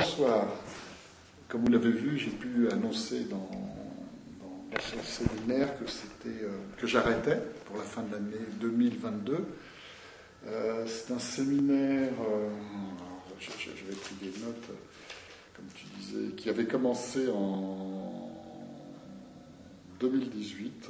bonsoir. Comme vous l'avez vu, j'ai pu annoncer dans ce séminaire que j'arrêtais pour la fin de l'année 2022. C'est un séminaire, j'avais pris des notes, comme tu disais, qui avait commencé en 2018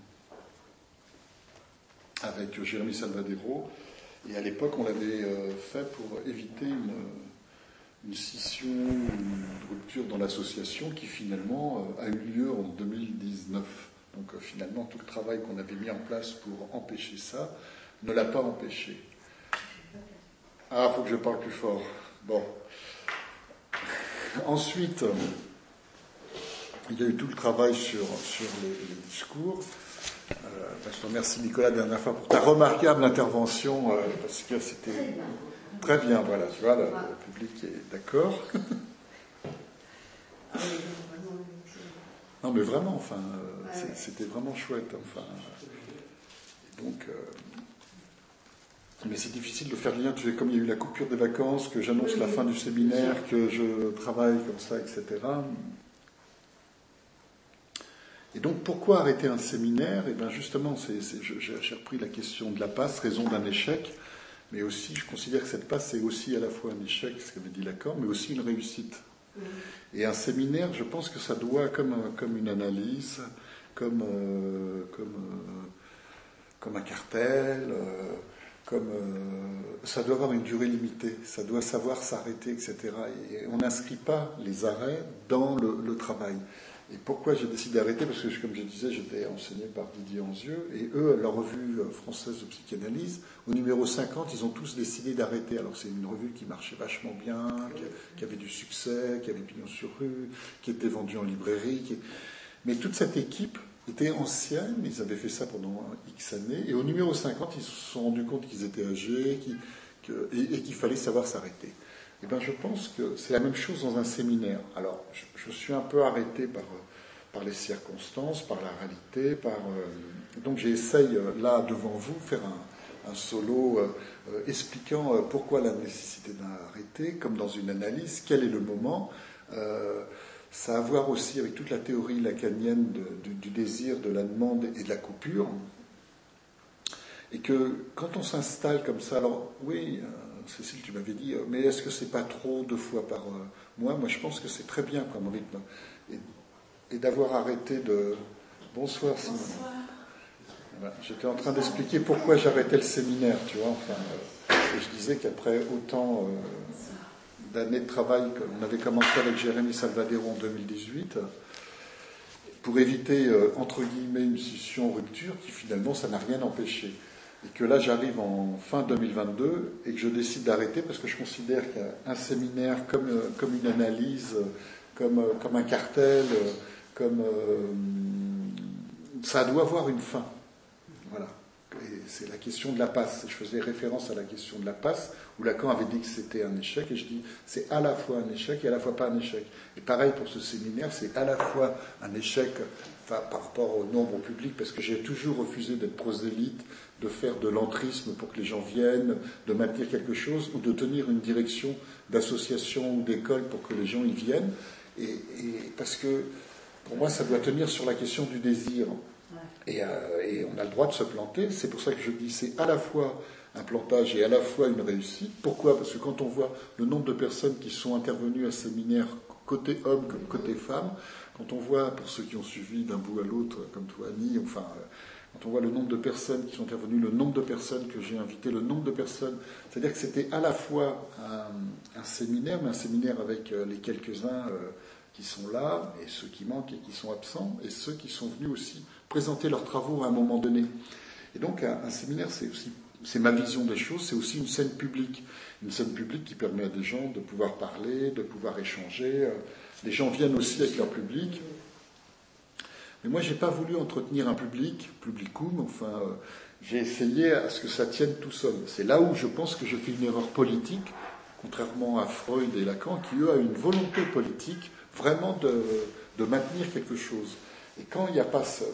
avec Jérémy Salvadero. Et à l'époque, on l'avait fait pour éviter une scission, une rupture dans l'association qui finalement a eu lieu en 2019. Donc finalement, tout le travail qu'on avait mis en place pour empêcher ça ne l'a pas empêché. Ah, il faut que je parle plus fort. Bon. Ensuite, il y a eu tout le travail sur les discours. Je te remercie Nicolas la dernière fois pour ta remarquable intervention, parce que c'était très bien, voilà, tu vois, le public est d'accord. Non mais vraiment, enfin, c'était vraiment chouette, enfin. Donc, mais c'est difficile de faire lien, tu sais, comme il y a eu la coupure des vacances, que j'annonce la fin du séminaire, que je travaille comme ça, etc. Et donc, pourquoi arrêter un séminaire ? Et bien justement, j'ai repris la question de la passe, raison d'un échec, mais aussi, je considère que cette passe est aussi à la fois un échec, ce qu'avait dit Lacan, mais aussi une réussite. Et un séminaire, je pense que ça doit, comme une analyse, comme un cartel, ça doit avoir une durée limitée, ça doit savoir s'arrêter, etc. Et on n'inscrit pas les arrêts dans le travail. Et pourquoi j'ai décidé d'arrêter ? Parce que, comme je disais, j'étais enseigné par Didier Anzieux, et eux, la revue française de psychanalyse, au numéro 50, ils ont tous décidé d'arrêter. Alors c'est une revue qui marchait vachement bien, qui avait du succès, qui avait pignon sur rue, qui était vendue en librairie. Mais toute cette équipe était ancienne, ils avaient fait ça pendant X années, et au numéro 50, ils se sont rendus compte qu'ils étaient âgés, et qu'il fallait savoir s'arrêter. Eh bien, je pense que c'est la même chose dans un séminaire. Alors, je suis un peu arrêté par les circonstances, par la réalité, donc j'essaye, là, devant vous, faire un solo expliquant pourquoi la nécessité d'arrêter, comme dans une analyse, quel est le moment. Ça a à voir aussi avec toute la théorie lacanienne du désir, de la demande et de la coupure. Et que quand on s'installe comme ça, alors oui... Cécile, tu m'avais dit, mais est-ce que c'est pas trop 2 fois par mois ? Moi, je pense que c'est très bien comme rythme. Et d'avoir arrêté de... Bonsoir, Simon. Voilà. J'étais en train d'expliquer pourquoi j'arrêtais le séminaire, tu vois. Enfin, et je disais qu'après autant d'années de travail qu'on avait commencé avec Jérémy Salvadero en 2018, pour éviter, entre guillemets, une scission rupture, qui finalement, ça n'a rien empêché. Et que là, j'arrive en fin 2022 et que je décide d'arrêter parce que je considère qu'un séminaire comme une analyse, comme un cartel, ça doit avoir une fin. Voilà. Et c'est la question de la passe. Je faisais référence à la question de la passe, où Lacan avait dit que c'était un échec, et je dis c'est à la fois un échec et à la fois pas un échec. Et pareil pour ce séminaire, c'est à la fois un échec par rapport au nombre public, parce que j'ai toujours refusé d'être prosélyte, de faire de l'entrisme pour que les gens viennent, de maintenir quelque chose, ou de tenir une direction d'association ou d'école pour que les gens y viennent. Et parce que, pour moi, ça doit tenir sur la question du désir. Et on a le droit de se planter. C'est pour ça que je dis c'est à la fois un plantage et à la fois une réussite. Pourquoi ? Parce que quand on voit le nombre de personnes qui sont intervenues à ce séminaire, côté homme comme côté femme, quand on voit, pour ceux qui ont suivi d'un bout à l'autre, comme toi, Annie, enfin... Quand on voit le nombre de personnes qui sont intervenues, le nombre de personnes que j'ai invitées, le nombre de personnes... C'est-à-dire que c'était à la fois un séminaire, mais un séminaire avec les quelques-uns qui sont là, et ceux qui manquent et qui sont absents, et ceux qui sont venus aussi présenter leurs travaux à un moment donné. Et donc un séminaire, c'est ma vision des choses, c'est aussi une scène publique. Une scène publique qui permet à des gens de pouvoir parler, de pouvoir échanger. Les gens viennent aussi avec leur public. Mais moi, je n'ai pas voulu entretenir un publicum, enfin, j'ai essayé à ce que ça tienne tout seul. C'est là où je pense que je fais une erreur politique, contrairement à Freud et Lacan, qui, eux, ont une volonté politique vraiment de maintenir quelque chose. Et quand il n'y a pas ça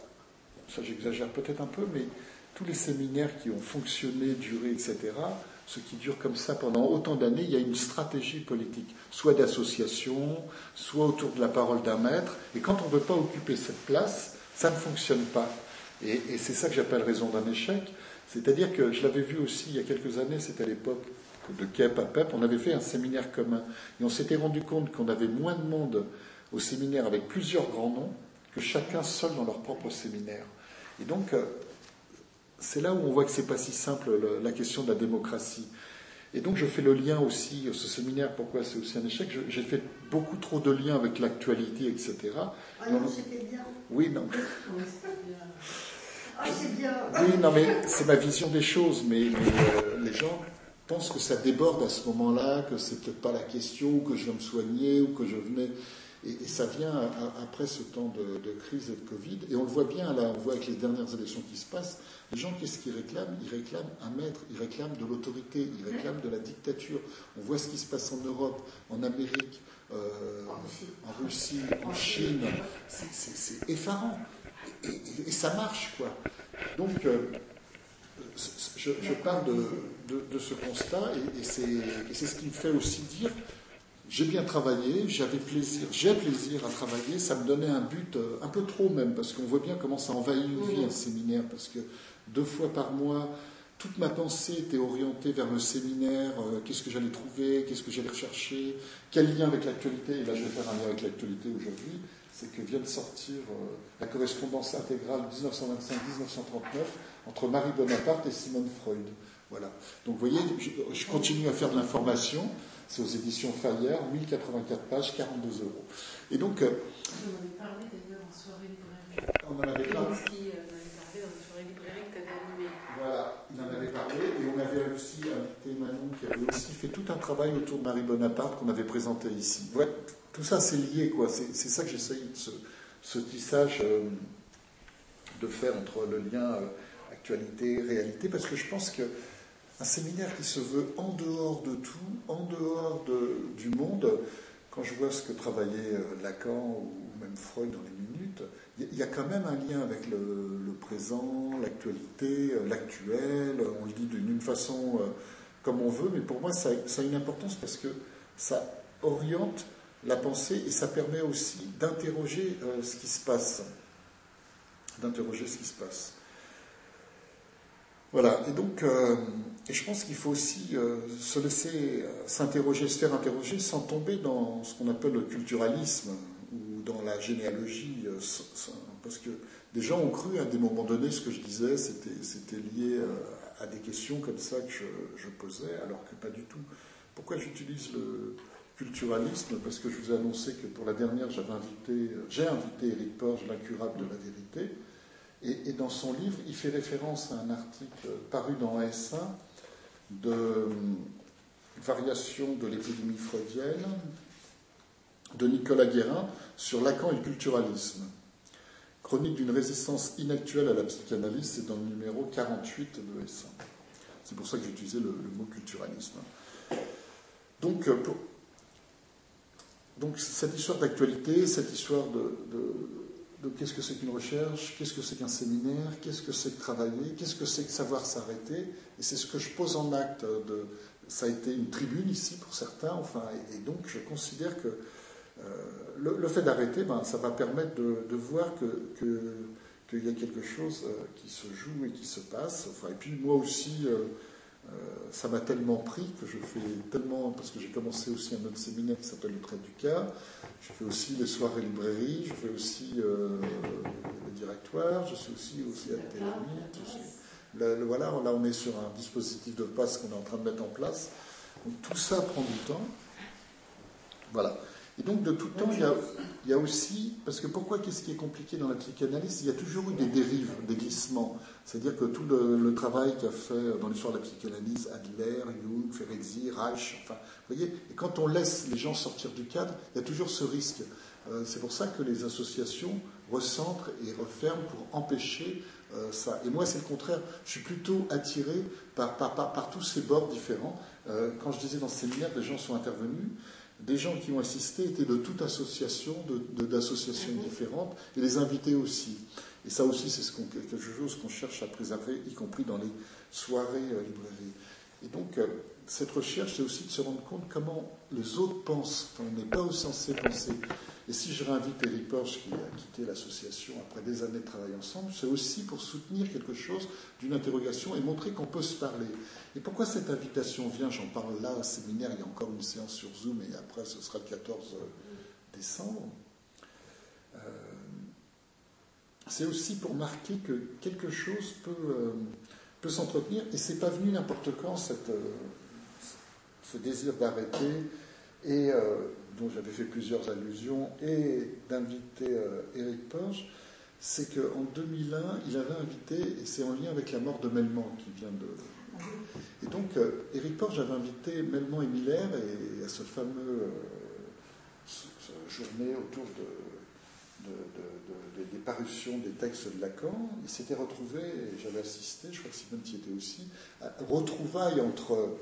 j'exagère peut-être un peu, mais tous les séminaires qui ont fonctionné, duré, etc., ce qui dure comme ça pendant autant d'années, il y a une stratégie politique, soit d'association, soit autour de la parole d'un maître. Et quand on ne veut pas occuper cette place, ça ne fonctionne pas. Et c'est ça que j'appelle raison d'un échec. C'est-à-dire que je l'avais vu aussi il y a quelques années, c'était à l'époque de KEP à PEP, on avait fait un séminaire commun. Et on s'était rendu compte qu'on avait moins de monde au séminaire avec plusieurs grands noms que chacun seul dans leur propre séminaire. Et donc, c'est là où on voit que c'est pas si simple la question de la démocratie. Et donc je fais le lien aussi, ce séminaire, pourquoi c'est aussi un échec, j'ai fait beaucoup trop de liens avec l'actualité, etc. Ah non, c'était bien. Oui, non. Oui, c'était bien. Ah, c'est bien. Oui, non, mais c'est ma vision des choses, mais les gens pensent que ça déborde à ce moment-là, que c'est peut-être pas la question, ou que je viens me soigner, ou que je venais... Et ça vient après ce temps de crise et de Covid. Et on le voit bien, là, on voit avec les dernières élections qui se passent, les gens, qu'est-ce qu'ils réclament? Ils réclament un maître, ils réclament de l'autorité, ils réclament de la dictature. On voit ce qui se passe en Europe, en Amérique, en Russie, en Chine. C'est effarant. Et ça marche, quoi. Donc, je pars de ce constat, et c'est ce qui me fait aussi dire... J'ai bien travaillé, j'ai plaisir à travailler, ça me donnait un but, un peu trop même, parce qu'on voit bien comment ça envahit une vie, un séminaire, parce que 2 fois par mois, toute ma pensée était orientée vers le séminaire, qu'est-ce que j'allais trouver, qu'est-ce que j'allais rechercher, quel lien avec l'actualité, et là je vais faire un lien avec l'actualité aujourd'hui, c'est que vient de sortir la correspondance intégrale 1925-1939 entre Marie Bonaparte et Sigmund Freud. Voilà. Donc vous voyez, je continue à faire de l'information. C'est aux éditions Fayard, 1084 pages, 42 €. Et donc... On en avait parlé d'ailleurs en soirée librairie. On en avait parlé. On avait parlé dans une soirée librairie que tu avais animée. Voilà, il en avait parlé. Et on avait aussi invité Manon qui avait aussi fait tout un travail autour de Marie Bonaparte qu'on avait présenté ici. Ouais, tout ça, c'est lié, quoi. C'est ça que j'essaye, ce tissage de faire entre le lien actualité, réalité, parce que je pense que un séminaire qui se veut en dehors de tout, en dehors du monde, quand je vois ce que travaillait Lacan ou même Freud dans les minutes, il y a quand même un lien avec le présent, l'actualité, l'actuel, on le dit d'une façon comme on veut, mais pour moi ça a une importance parce que ça oriente la pensée et ça permet aussi d'interroger ce qui se passe. Voilà, et donc, et je pense qu'il faut aussi se laisser s'interroger, se faire interroger sans tomber dans ce qu'on appelle le culturalisme ou dans la généalogie, parce que des gens ont cru à des moments donnés, ce que je disais, c'était lié à des questions comme ça que je posais, alors que pas du tout. Pourquoi j'utilise le culturalisme? Parce que je vous ai annoncé que pour la dernière, j'ai invité Éric Porges, l'incurable de la vérité. Et dans son livre, il fait référence à un article paru dans S1 de variation de l'épidémie freudienne de Nicolas Guérin sur Lacan et le culturalisme. Chronique d'une résistance inactuelle à la psychanalyse, c'est dans le numéro 48 de S1. C'est pour ça que j'ai utilisé le mot culturalisme. Donc cette histoire d'actualité, cette histoire de qu'est-ce que c'est qu'une recherche, qu'est-ce que c'est qu'un séminaire, qu'est-ce que c'est que travailler, qu'est-ce que c'est que savoir s'arrêter. Et c'est ce que je pose en acte. Ça a été une tribune ici pour certains, enfin, et donc je considère que le fait d'arrêter, ça va permettre de voir qu'il y a quelque chose qui se joue et qui se passe. Enfin, et puis moi aussi, ça m'a tellement pris que je fais tellement, parce que j'ai commencé aussi un autre séminaire qui s'appelle le trait du cas, je fais aussi les soirées librairies, je fais aussi le directoire, je suis aussi à Télémite. Voilà, là on est sur un dispositif de passe qu'on est en train de mettre en place. Donc tout ça prend du temps. Voilà. Et donc de tout temps, il y a aussi, parce que qu'est-ce qui est compliqué dans la psychanalyse? Il y a toujours eu des dérives, des glissements. C'est-à-dire que tout le travail qu'a fait dans l'histoire de la psychanalyse, Adler, Jung, Ferenczi, Reich, enfin, vous voyez, et quand on laisse les gens sortir du cadre, il y a toujours ce risque. C'est pour ça que les associations recentrent et referment pour empêcher ça. Et moi, c'est le contraire. Je suis plutôt attiré par tous ces bords différents. Quand je disais dans ce séminaire, des gens sont intervenus. Des gens qui ont assisté étaient de toute association, d'associations différentes, et les invités aussi. Et ça aussi, c'est quelque chose qu'on cherche à préserver, y compris dans les soirées librairies. Et donc, cette recherche, c'est aussi de se rendre compte comment les autres pensent. Enfin, on n'est pas censé penser. Et si je réinvite Eric Porge, qui a quitté l'association après des années de travail ensemble, c'est aussi pour soutenir quelque chose d'une interrogation et montrer qu'on peut se parler. Et pourquoi cette invitation vient? J'en parle là au séminaire, il y a encore une séance sur Zoom, et après ce sera le 14 décembre. C'est aussi pour marquer que quelque chose peut s'entretenir, et c'est pas venu n'importe quand, ce désir d'arrêter, et dont j'avais fait plusieurs allusions, et d'inviter Eric Porge. C'est qu'en 2001, il avait invité, et c'est en lien avec la mort de Melman qui vient de... Et donc, Eric Porge avait invité Melman et Miller et à ce fameux journée autour des parutions des textes de Lacan. Ils s'étaient retrouvés, et j'avais assisté, je crois que Simone y était aussi, à retrouvailles entre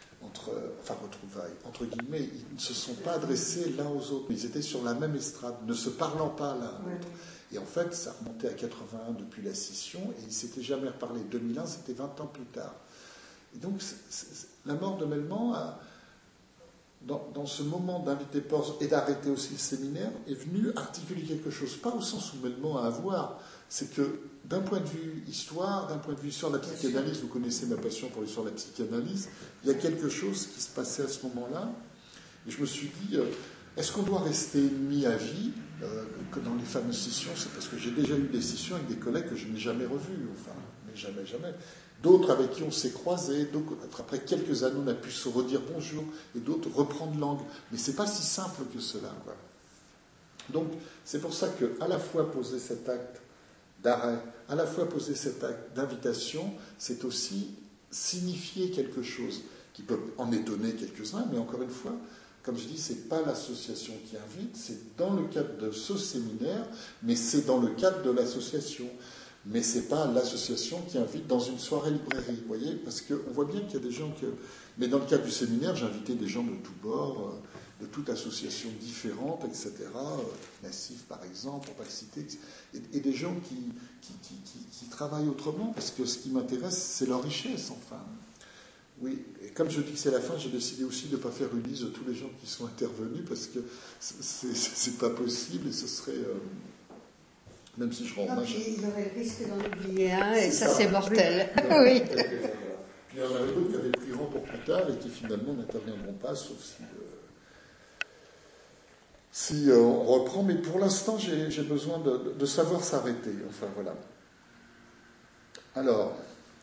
guillemets, ils ne se sont pas adressés l'un aux autres, mais ils étaient sur la même estrade, ne se parlant pas l'un à l'autre. Et en fait, ça remontait à 81 depuis la scission, et ils ne s'étaient jamais reparlé. 2001, c'était 20 ans plus tard. Et donc, la mort de Melman, dans ce moment d'inviter Porge et d'arrêter aussi le séminaire, est venue articuler quelque chose. Pas au sens où Melman a à voir, c'est que d'un point de vue histoire, d'un point de vue histoire de la psychanalyse, vous connaissez ma passion pour l'histoire de la psychanalyse, il y a quelque chose qui se passait à ce moment-là, et je me suis dit, est-ce qu'on doit rester ennemis à vie, que dans les fameuses scissions? C'est parce que j'ai déjà eu des scissions avec des collègues que je n'ai jamais revus, enfin, mais jamais. D'autres avec qui on s'est croisés, d'autres, après quelques années, on a pu se redire bonjour, et d'autres reprendre langue. Mais c'est pas si simple que cela, quoi. Donc, c'est pour ça qu'à la fois poser cet acte d'arrêt, à la fois poser cet acte d'invitation, c'est aussi signifier quelque chose qui peut en étonner quelques-uns, mais encore une fois, comme je dis, ce n'est pas l'association qui invite, c'est dans le cadre de ce séminaire, mais c'est dans le cadre de l'association. Mais ce n'est pas l'association qui invite dans une soirée librairie, vous voyez, parce qu'on voit bien qu'il y a des gens que... Mais dans le cadre du séminaire, j'ai invité des gens de tous bords, de toutes associations différentes, etc. Nassif, par exemple, pour ne pas le citer, et des gens qui travaillent autrement, parce que ce qui m'intéresse, c'est leur richesse, enfin. Oui, et comme je dis que c'est la fin, j'ai décidé aussi de ne pas faire une liste de tous les gens qui sont intervenus, parce que c'est pas possible, et ce serait... même si je rends hommage... Il aurait le risque d'en oublier un, et ça c'est mortel. Oui. Puis il y en avait d'autres qui avaient pris rang pour plus tard, et qui finalement n'interviendront pas, sauf si on reprend, mais pour l'instant, j'ai besoin de savoir s'arrêter. Enfin, voilà. Alors,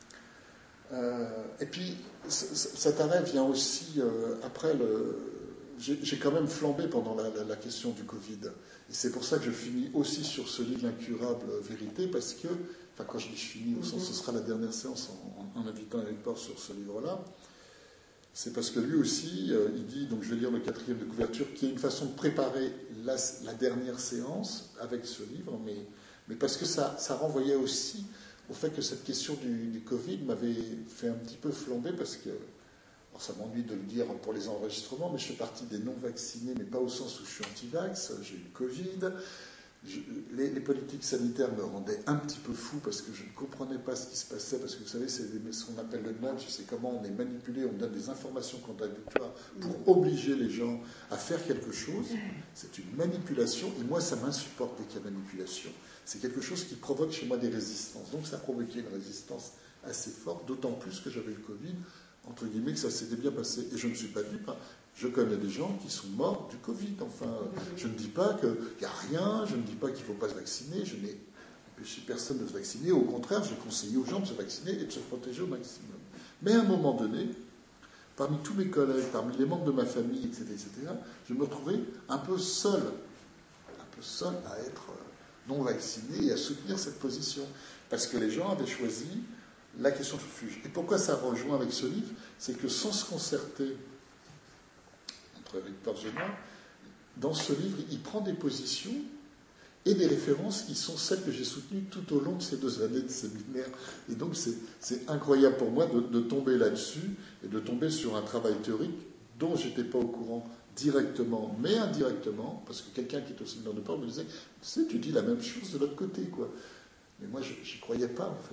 et puis, cet arrêt vient aussi après j'ai quand même flambé pendant la question du Covid. Et c'est pour ça que je finis aussi sur ce livre Incurable Vérité, parce que, enfin, quand je dis je finis, au sens, ce sera la dernière séance en invitant Eric Porge sur ce livre-là. C'est parce que lui aussi, il dit, donc je vais lire le 4e de couverture, qui est une façon de préparer la dernière séance avec ce livre, mais parce que ça renvoyait aussi au fait que cette question du Covid m'avait fait un petit peu flamber, parce que, alors ça m'ennuie de le dire pour les enregistrements, mais je fais partie des non-vaccinés, mais pas au sens où je suis anti-vax, j'ai eu le Covid. Les politiques sanitaires me rendaient un petit peu fou parce que je ne comprenais pas ce qui se passait, parce que vous savez, c'est ce qu'on appelle le nudge, c'est comment on est manipulé, on donne des informations contradictoires pour obliger les gens à faire quelque chose. C'est une manipulation, et moi ça m'insupporte dès qu'il y a manipulation. C'est quelque chose qui provoque chez moi des résistances. Donc ça a provoqué une résistance assez forte, d'autant plus que j'avais le Covid, entre guillemets, que ça s'était bien passé. Et je ne suis pas dupe. Je connais des gens qui sont morts du Covid. Enfin, je ne dis pas qu'il n'y a rien, je ne dis pas qu'il ne faut pas se vacciner, je n'ai empêché personne de se vacciner. Au contraire, j'ai conseillé aux gens de se vacciner et de se protéger au maximum. Mais à un moment donné, parmi tous mes collègues, parmi les membres de ma famille, etc., je me retrouvais un peu seul à être non vacciné et à soutenir cette position. Parce que les gens avaient choisi la question du refuge. Et pourquoi ça rejoint avec ce livre? C'est que sans se concerter entre Eric Porge et moi, dans ce livre, il prend des positions et des références qui sont celles que j'ai soutenues tout au long de ces 2 années de séminaire. Et donc c'est incroyable pour moi de tomber là-dessus et de tomber sur un travail théorique dont je n'étais pas au courant directement, mais indirectement, parce que quelqu'un qui est au séminaire de Porge me disait « Tu sais, tu dis la même chose de l'autre côté, quoi. » Mais moi, je n'y croyais pas, en fait.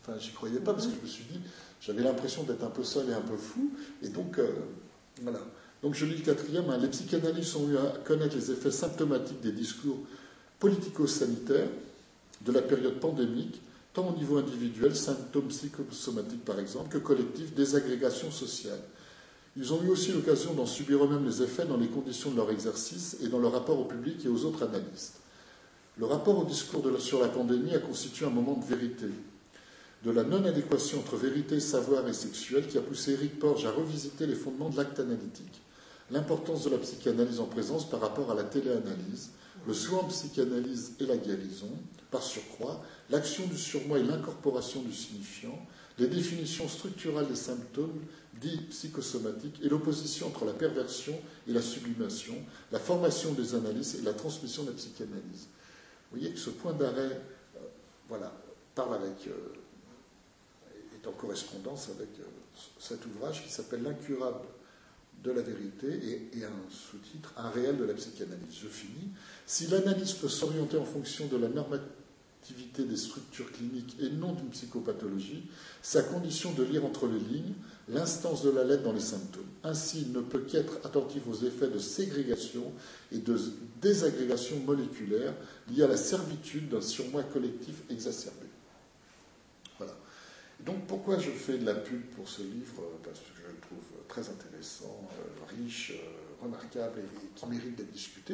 Enfin, j'y croyais pas parce que je me suis dit, j'avais l'impression d'être un peu seul et un peu fou. Et donc, voilà. Donc, je lis le quatrième. Les psychanalystes ont eu à connaître les effets symptomatiques des discours politico-sanitaires de la période pandémique, tant au niveau individuel, symptômes psychosomatiques par exemple, que collectifs, désagrégation sociale. Ils ont eu aussi l'occasion d'en subir eux-mêmes les effets dans les conditions de leur exercice et dans leur rapport au public et aux autres analystes. Le rapport au discours sur la pandémie a constitué un moment de vérité, de la non-adéquation entre vérité, savoir et sexuel qui a poussé Éric Porges à revisiter les fondements de l'acte analytique, l'importance de la psychanalyse en présence par rapport à la téléanalyse, le soin en psychanalyse et la guérison, par surcroît, l'action du surmoi et l'incorporation du signifiant, les définitions structurales des symptômes dits psychosomatiques et l'opposition entre la perversion et la sublimation, la formation des analyses et la transmission de la psychanalyse. Vous voyez que ce point d'arrêt parle avec, est en correspondance avec cet ouvrage qui s'appelle L'incurable de la vérité et un sous-titre, Un réel de la psychanalyse. Je finis. Si l'analyse peut s'orienter en fonction de la normativité des structures cliniques et non d'une psychopathologie, c'est à condition de lire entre les lignes l'instance de la lettre dans les symptômes. Ainsi, il ne peut qu'être attentif aux effets de ségrégation et de désagrégation moléculaire liés à la servitude d'un surmoi collectif exacerbé. Voilà. Donc, pourquoi je fais de la pub pour ce livre? Parce que je le trouve très intéressant, riche, remarquable et qui mérite d'être discuté.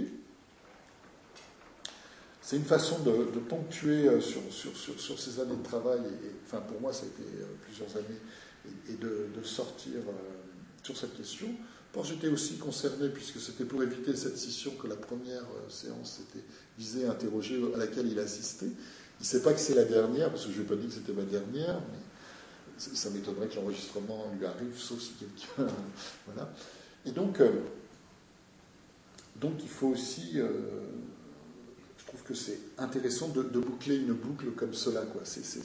C'est une façon de ponctuer sur ces années de travail, enfin pour moi ça a été plusieurs années, et de sortir sur cette question. J'étais aussi concerné, puisque c'était pour éviter cette scission que la première séance était visée à interroger, à laquelle il a assisté. Il ne sait pas que c'est la dernière, parce que je ne lui ai pas dit que c'était ma dernière, mais ça m'étonnerait que l'enregistrement lui arrive, sauf si quelqu'un... voilà. Et donc il faut aussi... je trouve que c'est intéressant de boucler une boucle comme cela, quoi.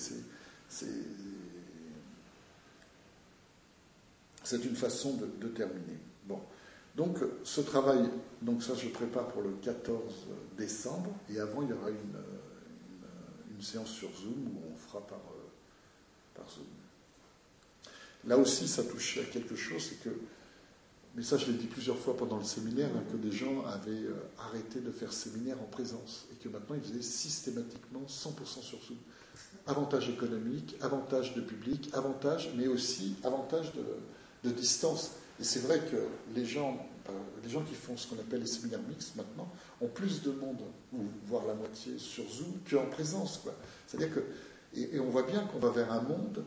C'est une façon de terminer. Bon. Donc, ce travail, donc ça je prépare pour le 14 décembre, et avant il y aura une séance sur Zoom où on fera par Zoom. Là aussi, ça touche à quelque chose, c'est que, mais ça je l'ai dit plusieurs fois pendant le séminaire, que des gens avaient arrêté de faire séminaire en présence, et que maintenant ils faisaient systématiquement 100% sur Zoom. Avantage économique, avantage de public, avantage, mais aussi avantage de distance. Et c'est vrai que les gens qui font ce qu'on appelle les séminaires mixtes maintenant ont plus de monde, ou voire la moitié sur Zoom, qu'en présence, quoi. C'est-à-dire que, et on voit bien qu'on va vers un monde,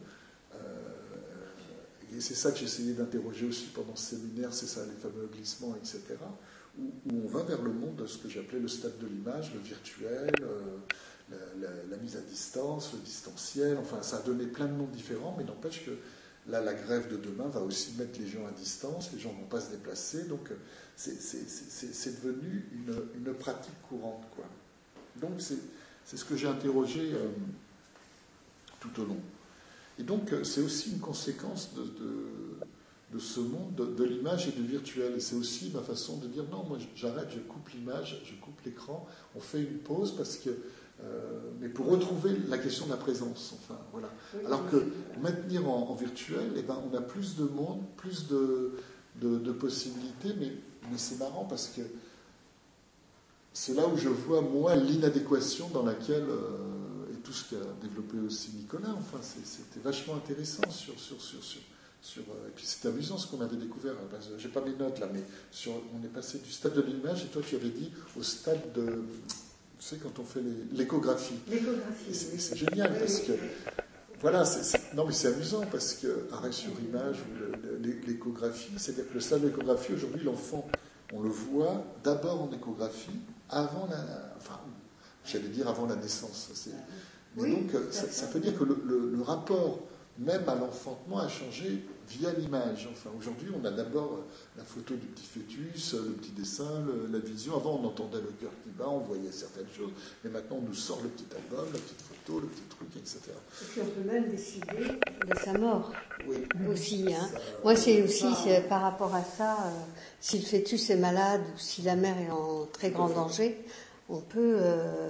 et c'est ça que j'ai essayé d'interroger aussi pendant ce séminaire, c'est ça, les fameux glissements, etc., où on va vers le monde de ce que j'appelais le stade de l'image, le virtuel, la mise à distance, le distanciel, enfin ça a donné plein de noms différents, mais n'empêche que là, la grève de demain va aussi mettre les gens à distance, les gens ne vont pas se déplacer, donc c'est devenu une pratique courante, quoi. Donc c'est ce que j'ai interrogé tout au long. Et donc c'est aussi une conséquence de ce monde de l'image et du virtuel. Et c'est aussi ma façon de dire, non, moi j'arrête, je coupe l'image, je coupe l'écran, on fait une pause parce que... mais pour retrouver la question de la présence, enfin, voilà. Alors que maintenir en virtuel, eh ben, on a plus de monde, plus de possibilités, mais c'est marrant parce que c'est là où je vois, moi, l'inadéquation dans laquelle, et tout ce qu'a développé aussi Nicolas, enfin, c'était vachement intéressant et puis c'était amusant ce qu'on avait découvert, j'ai pas mes notes là, mais on est passé du stade de l'image, et toi tu avais dit au stade de... Tu sais, quand on fait l'échographie. C'est génial parce que, voilà, non mais c'est amusant parce que arrêt sur image ou l'échographie, c'est-à-dire que le stade de l'échographie, aujourd'hui, l'enfant, on le voit d'abord en échographie, avant j'allais dire avant la naissance. Mais donc, ça veut dire que le rapport, même à l'enfantement, a changé via l'image. Enfin, aujourd'hui, on a d'abord la photo du petit fœtus, le petit dessin, la vision. Avant, on entendait le cœur qui bat, on voyait certaines choses. Mais maintenant, on nous sort le petit album, la petite photo, le petit truc, etc. Et puis, on peut même décider de sa mort. Oui. Aussi. Hein. Moi, c'est aussi par rapport à ça, si le fœtus est malade ou si la mère est en très grand danger, on peut...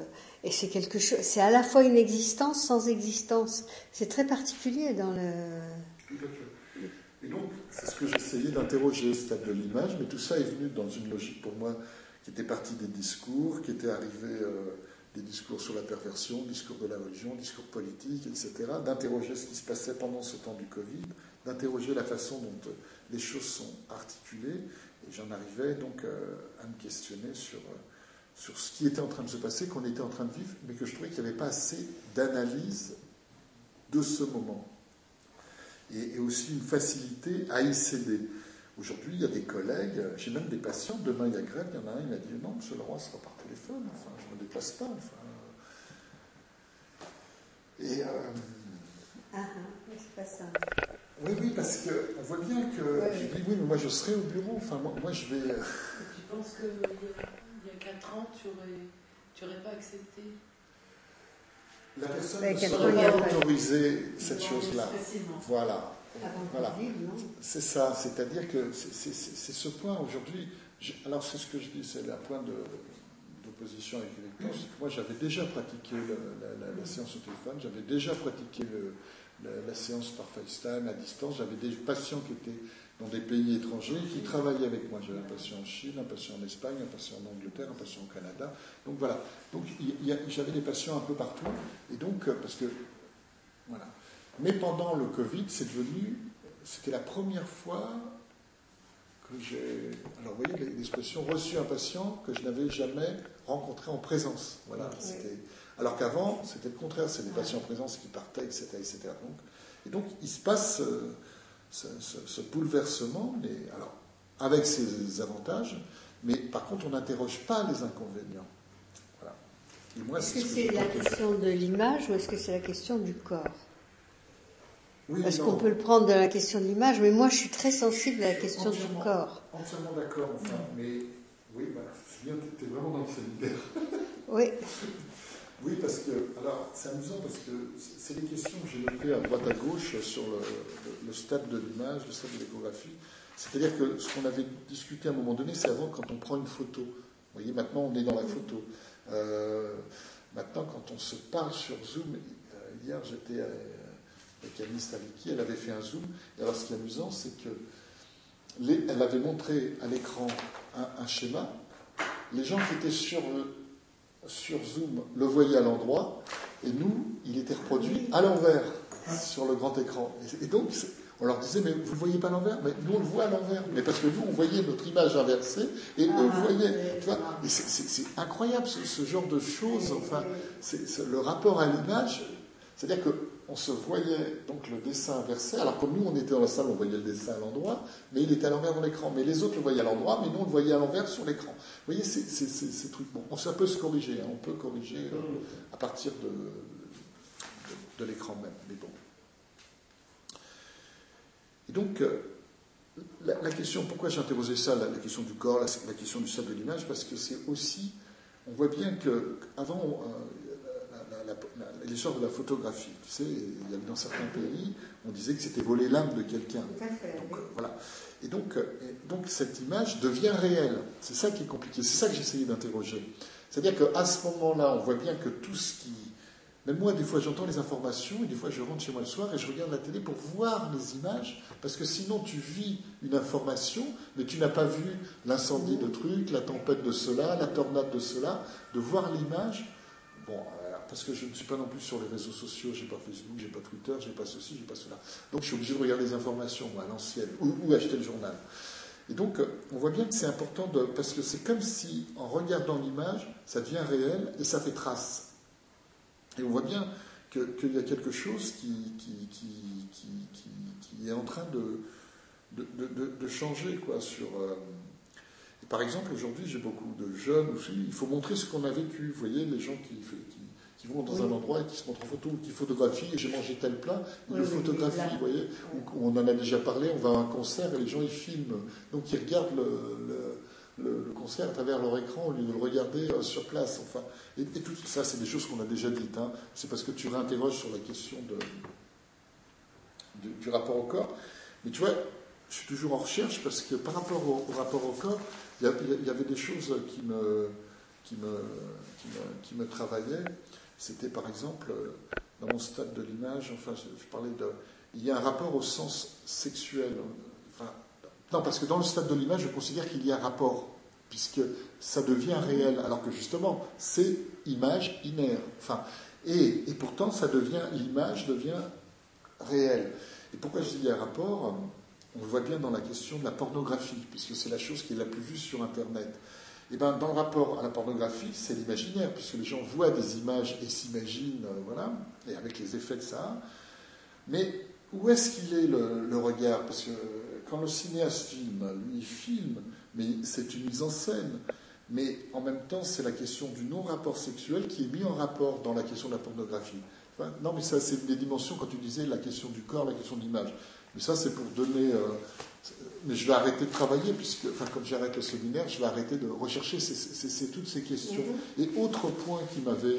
Et c'est quelque chose, c'est à la fois une existence sans existence. C'est très particulier dans le... Tout à fait. Et donc, c'est ce que j'essayais d'interroger, c'est-à-dire de l'image, mais tout ça est venu dans une logique pour moi qui était partie des discours, qui était arrivé des discours sur la perversion, discours de la religion, discours politique, etc., d'interroger ce qui se passait pendant ce temps du Covid, d'interroger la façon dont les choses sont articulées, et j'en arrivais donc à me questionner sur ce qui était en train de se passer, qu'on était en train de vivre, mais que je trouvais qu'il n'y avait pas assez d'analyse de ce moment. Et aussi une facilité à y céder. Aujourd'hui, il y a des collègues, j'ai même des patients, demain il y a grève, il y en a un, il m'a dit « Non, monsieur Leroy, ce sera par téléphone, enfin, je ne me déplace pas. » Et... c'est pas ça. Oui, parce qu'on voit bien que... J'ai dit « Oui, mais moi je serai au bureau, enfin, moi je vais... » Tu penses qu'il y a 4 ans, tu n'aurais pas accepté? La personne ne saurait pas autoriser cette chose-là. Voilà. C'est ça, c'est-à-dire que c'est ce point aujourd'hui. Alors c'est ce que je dis, c'est un point d'opposition avec Victor, c'est que moi j'avais déjà pratiqué la séance au téléphone, j'avais déjà pratiqué la séance par FaceTime à distance, j'avais des patients qui étaient dans des pays étrangers qui travaillaient avec moi. J'avais un patient en Chine, un patient en Espagne, un patient en Angleterre, un patient au Canada. Donc voilà. Donc j'avais des patients un peu partout. Et donc, parce que, voilà. Mais pendant le Covid, c'était la première fois que j'ai, alors vous voyez l'expression, reçu un patient que je n'avais jamais rencontré en présence. Voilà. Alors qu'avant, c'était le contraire. C'est des patients en présence qui partaient, etc. etc. Et donc, il se passe... ce bouleversement, alors, avec ses avantages, mais par contre, on n'interroge pas les inconvénients. Voilà. Et moi, est-ce que c'est la question de l'image ou est-ce que c'est la question du corps? Oui, parce qu'on peut le prendre de la question de l'image, mais moi, je suis très sensible à la question du corps. Entièrement d'accord, enfin, mais oui, c'est bien, tu es vraiment dans le séminaire. Oui. Oui, parce que, alors, c'est amusant parce que c'est des questions que j'ai notées à droite à gauche sur le stade de l'image, le stade de l'échographie. C'est-à-dire que ce qu'on avait discuté à un moment donné, c'est avant quand on prend une photo. Vous voyez, maintenant on est dans la photo. Maintenant, quand on se parle sur Zoom, hier j'étais avec Annie Stavicki, elle avait fait un Zoom. Et alors, ce qui est amusant, c'est qu'elle avait montré à l'écran un schéma. Les gens qui étaient sur Zoom le voyaient à l'endroit, et nous, il était reproduit à l'envers sur le grand écran. Et donc, on leur disait, mais vous ne le voyez pas à l'envers? Mais nous, on le voit à l'envers. Mais parce que nous, on voyait notre image inversée, et on voyait... Tu vois, et c'est incroyable, ce genre de choses. Enfin, c'est le rapport à l'image. C'est-à-dire qu'on se voyait donc le dessin inversé, alors comme nous, on était dans la salle, on voyait le dessin à l'endroit, mais il était à l'envers dans l'écran. Mais les autres le voyaient à l'endroit, mais nous, on le voyait à l'envers sur l'écran. Vous voyez, ces trucs. Bon, ça peut se corriger, hein, on peut corriger à partir de l'écran même, mais bon. Et donc, la question, pourquoi j'ai interrogé ça, la question du corps, la question du stade de l'image, parce que c'est aussi, on voit bien qu'avant, l'histoire de la photographie, tu sais, il y avait dans certains pays, on disait que c'était voler l'âme de quelqu'un. Donc, voilà. Et donc, cette image devient réelle. C'est ça qui est compliqué. C'est ça que j'essayais d'interroger. C'est-à-dire qu'à ce moment-là, on voit bien que tout ce qui... Même moi, des fois, j'entends les informations, et des fois, je rentre chez moi le soir et je regarde la télé pour voir les images, parce que sinon, tu vis une information, mais tu n'as pas vu l'incendie de truc, la tempête de cela, la tornade de cela, de voir l'image. Bon, parce que je ne suis pas non plus sur les réseaux sociaux, j'ai pas Facebook, j'ai pas Twitter, j'ai pas ceci, j'ai pas cela. Donc, je suis obligé de regarder les informations, à l'ancienne, ou acheter le journal. Et donc, on voit bien que c'est important, parce que c'est comme si, en regardant l'image, ça devient réel et ça fait trace. Et on voit bien qu'il y a quelque chose qui est en train de changer, quoi, sur... Et par exemple, aujourd'hui, j'ai beaucoup de jeunes aussi, il faut montrer ce qu'on a vécu. Vous voyez, les gens qui vont dans un endroit et qui se montrent en photo, ou qui photographient, et j'ai mangé tel plat, ils le photographient, vous voyez. Ou on en a déjà parlé, on va à un concert et les gens, ils filment. Donc, ils regardent le concert à travers leur écran au lieu de le regarder sur place. Enfin, et tout ça, c'est des choses qu'on a déjà dites. Hein. C'est parce que tu réinterroges sur la question du rapport au corps. Mais tu vois, je suis toujours en recherche parce que par rapport au rapport au corps, il y avait des choses qui me travaillait, c'était par exemple, dans mon stade de l'image, enfin, je parlais de... Il y a un rapport au sens sexuel. Enfin, non, parce que dans le stade de l'image, je considère qu'il y a un rapport, puisque ça devient réel, alors que justement, c'est image inaire. Enfin, et pourtant, l'image devient réelle. Et pourquoi je dis qu'il y a un rapport ? On le voit bien dans la question de la pornographie, puisque c'est la chose qui est la plus vue sur Internet. Et bien, dans le rapport à la pornographie, c'est l'imaginaire, puisque les gens voient des images et s'imaginent, voilà, et avec les effets que ça a. Mais où est-ce qu'il est le regard ? Parce que quand le cinéaste filme, lui, il filme, mais c'est une mise en scène. Mais en même temps, c'est la question du non-rapport sexuel qui est mis en rapport dans la question de la pornographie. Enfin, non, mais ça, c'est des dimensions, quand tu disais la question du corps, la question de l'image. Mais ça, c'est pour donner... mais je vais arrêter de travailler, puisque, enfin, comme j'arrête le séminaire, je vais arrêter de rechercher toutes ces questions. Et autre point qui m'avait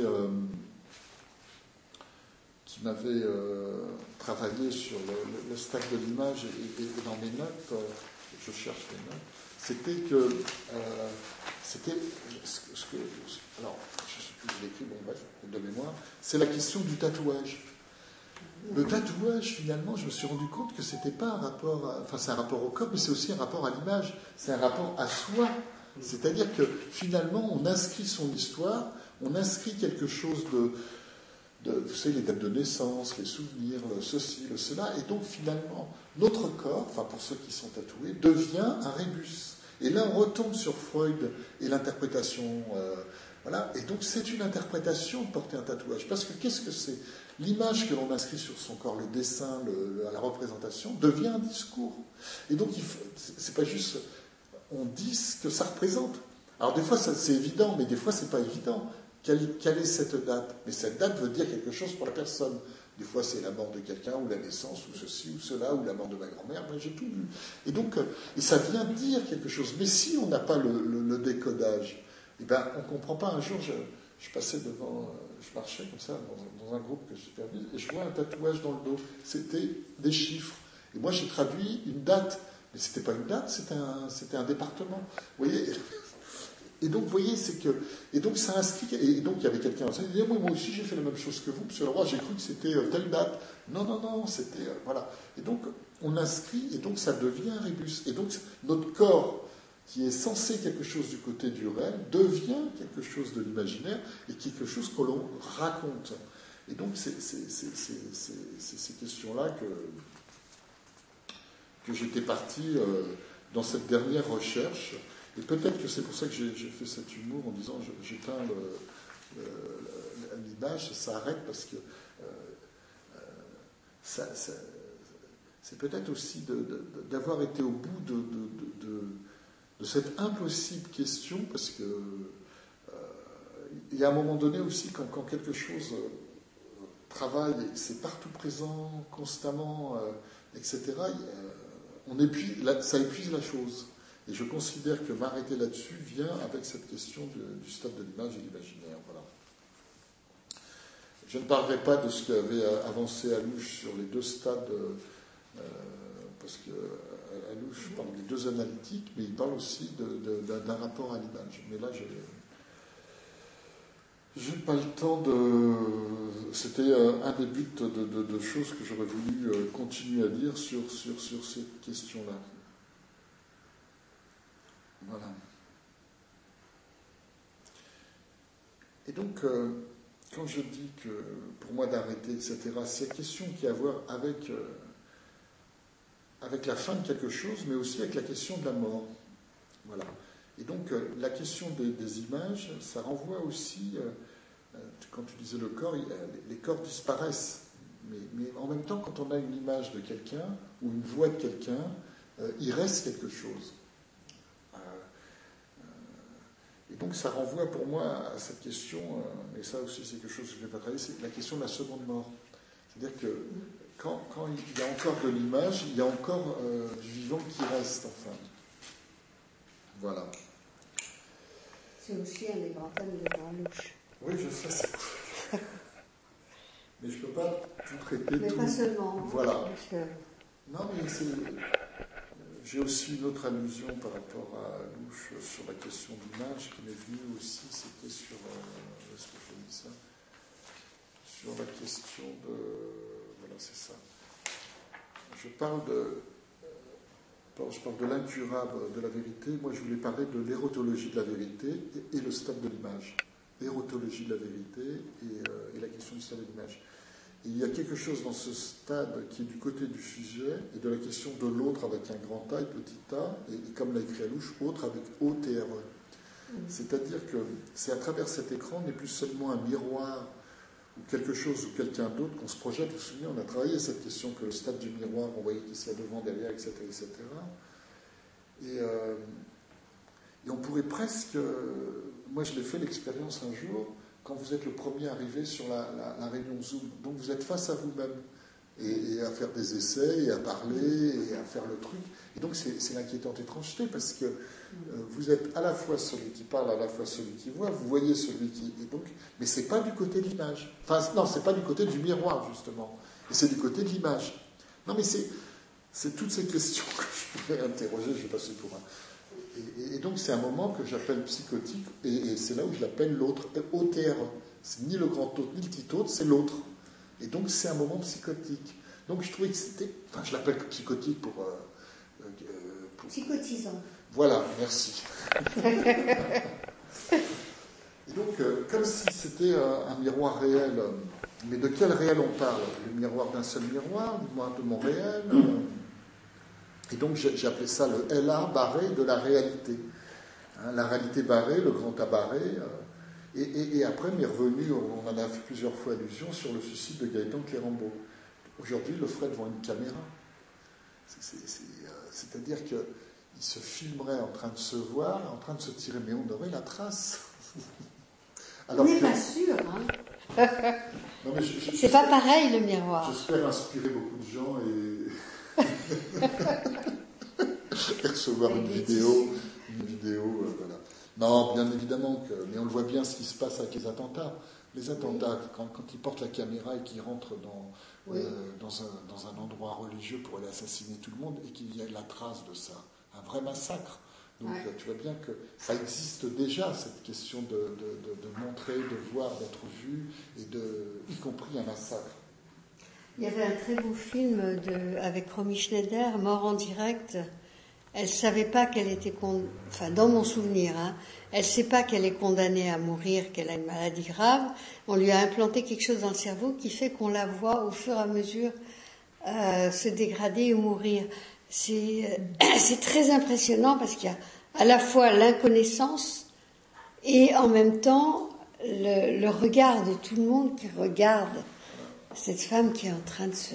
travaillé sur le stack de l'image et dans mes notes, je cherche mes notes, c'était que... alors, je l'ai écrit, bon bref, de mémoire, c'est la question du tatouage. Le tatouage, finalement, je me suis rendu compte que c'était pas un rapport, enfin c'est un rapport au corps, mais c'est aussi un rapport à l'image, c'est un rapport à soi. C'est-à-dire que finalement, on inscrit son histoire, on inscrit quelque chose vous savez, les dates de naissance, les souvenirs, ceci, cela, et donc finalement, notre corps, enfin pour ceux qui sont tatoués, devient un rébus. Et là, on retombe sur Freud et l'interprétation, voilà, et donc c'est une interprétation de porter un tatouage, parce que qu'est-ce que c'est ? L'image que l'on inscrit sur son corps, le dessin, la représentation, devient un discours. Et donc, c'est pas juste, on dit ce que ça représente. Alors des fois, c'est évident, mais des fois, c'est pas évident. Quelle est cette date ? Mais cette date veut dire quelque chose pour la personne. Des fois, c'est la mort de quelqu'un, ou la naissance, ou ceci, ou cela, ou la mort de ma grand-mère. Ben, j'ai tout lu. Et donc, et ça vient dire quelque chose. Mais si on n'a pas le décodage, eh ben, on ne comprend pas. Un jour, je passais devant, je marchais comme ça dans un groupe que j'ai permis, et je vois un tatouage dans le dos. C'était des chiffres. Et moi, j'ai traduit une date. Mais ce n'était pas une date, c'était un département. Vous voyez ? Et donc, vous voyez, et donc, ça inscrit. Et donc, il y avait quelqu'un qui disait, moi aussi, j'ai fait la même chose que vous, monsieur le roi, j'ai cru que c'était telle date. Non, c'était. Voilà. Et donc, on inscrit, et donc, ça devient un rébus. Et donc, notre corps, qui est censé quelque chose du côté du réel, devient quelque chose de l'imaginaire, et quelque chose que l'on raconte. Et donc, c'est ces questions-là que j'étais parti dans cette dernière recherche. Et peut-être que c'est pour ça que j'ai fait cet humour en disant j'éteins l'image, ça arrête parce que c'est peut-être aussi d'avoir été au bout de cette impossible question, parce que il y a un moment donné aussi quand quelque chose travaille, c'est partout présent, constamment, etc., ça épuise la chose. Et je considère que m'arrêter là-dessus vient avec cette question du stade de l'image et de l'imaginaire. Voilà. Je ne parlerai pas de ce qu'avait avancé Alouche sur les deux stades, parce qu'Alouche parle des deux analytiques, mais il parle aussi d'un rapport à l'image. Mais là, je n'ai pas le temps C'était un des buts de choses que j'aurais voulu continuer à dire sur cette question-là. Voilà. Et donc, quand je dis que, pour moi, d'arrêter, etc., c'est la question qui a à voir avec la fin de quelque chose, mais aussi avec la question de la mort. Voilà. Et donc, la question des images, ça renvoie aussi, quand tu disais le corps, les corps disparaissent. Mais en même temps, quand on a une image de quelqu'un, ou une voix de quelqu'un, il reste quelque chose. Et donc ça renvoie pour moi à cette question, et ça aussi c'est quelque chose que je ne vais pas travailler, c'est la question de la seconde mort. C'est-à-dire que quand il y a encore de l'image, il y a encore du vivant qui reste, enfin. Voilà. C'est aussi un des grands thèmes de Alouche. Oui, je sais. Mais je ne peux pas tout traiter. Mais tout. Pas seulement. Voilà. Parce que... Non, mais J'ai aussi une autre allusion par rapport à Louche sur la question d'image qui m'est venue aussi, c'était sur, est-ce que je dis ça, sur la question de, voilà c'est ça, je parle de l'incurable de la vérité, moi je voulais parler de l'érotologie de la vérité et le stade de l'image, l'érotologie de la vérité et la question du stade de l'image. Il y a quelque chose dans ce stade qui est du côté du sujet et de la question de l'autre avec un grand A et petit a, et comme l'a écrit Alouche, autre avec O-T-R-E. C'est-à-dire que c'est à travers cet écran, n'est plus seulement un miroir ou quelque chose ou quelqu'un d'autre qu'on se projette. Vous vous souvenez, on a travaillé cette question que le stade du miroir, on voyait qu'il y a devant, derrière, etc. etc. Et on pourrait presque... moi, je l'ai fait l'expérience un jour, quand vous êtes le premier arrivé sur la réunion Zoom. Donc vous êtes face à vous-même et à faire des essais et à parler et à faire le truc. Et donc c'est l'inquiétante étrangeté parce que vous êtes à la fois celui qui parle, à la fois celui qui voit, vous voyez celui qui... Et donc, mais c'est pas du côté de l'image. Enfin non, c'est pas du côté du miroir justement. Et c'est du côté de l'image. Non mais c'est toutes ces questions que je pourrais interroger, je vais passer pour un... Et donc c'est un moment que j'appelle psychotique, et c'est là où je l'appelle l'autre, OTR. C'est ni le grand autre, ni le petit autre, c'est l'autre. Et donc c'est un moment psychotique. Donc je trouvais que c'était... Enfin, je l'appelle psychotique pour... Psychotisant. Voilà, merci. Et donc, comme si c'était un miroir réel, mais de quel réel on parle? Le miroir d'un seul miroir, dis-moi un peu mon réel. Et donc j'ai appelé ça le LA barré de la réalité. Hein, la réalité barrée, le grand A barré. Et après m'est revenu, on en a fait plusieurs fois allusion, sur le suicide de Gaëtan Clérambault. Aujourd'hui, le ferait devant une caméra. C'est-à-dire qu'il se filmerait en train de se voir, en train de se tirer, mais on aurait la trace. Alors on n'est pas sûr, hein. Non, mais c'est pas pareil le miroir. J'espère inspirer beaucoup de gens et recevoir une vidéo, voilà. Non, bien évidemment mais on le voit bien ce qui se passe avec les attentats. Les attentats, quand ils portent la caméra et qu'ils rentrent dans un endroit religieux pour aller assassiner tout le monde et qu'il y a la trace de ça, un vrai massacre. Donc tu vois bien que ça existe déjà, cette question de montrer, de voir, d'être vu, y compris un massacre. Il y avait un très beau film avec Romy Schneider, Mort en direct. Elle ne savait pas qu'elle était, enfin dans mon souvenir, hein, elle ne sait pas qu'elle est condamnée à mourir, qu'elle a une maladie grave. On lui a implanté quelque chose dans le cerveau qui fait qu'on la voit au fur et à mesure se dégrader et mourir. C'est très impressionnant parce qu'il y a à la fois l'inconnaissance et en même temps le regard de tout le monde qui regarde cette femme qui est en train de se...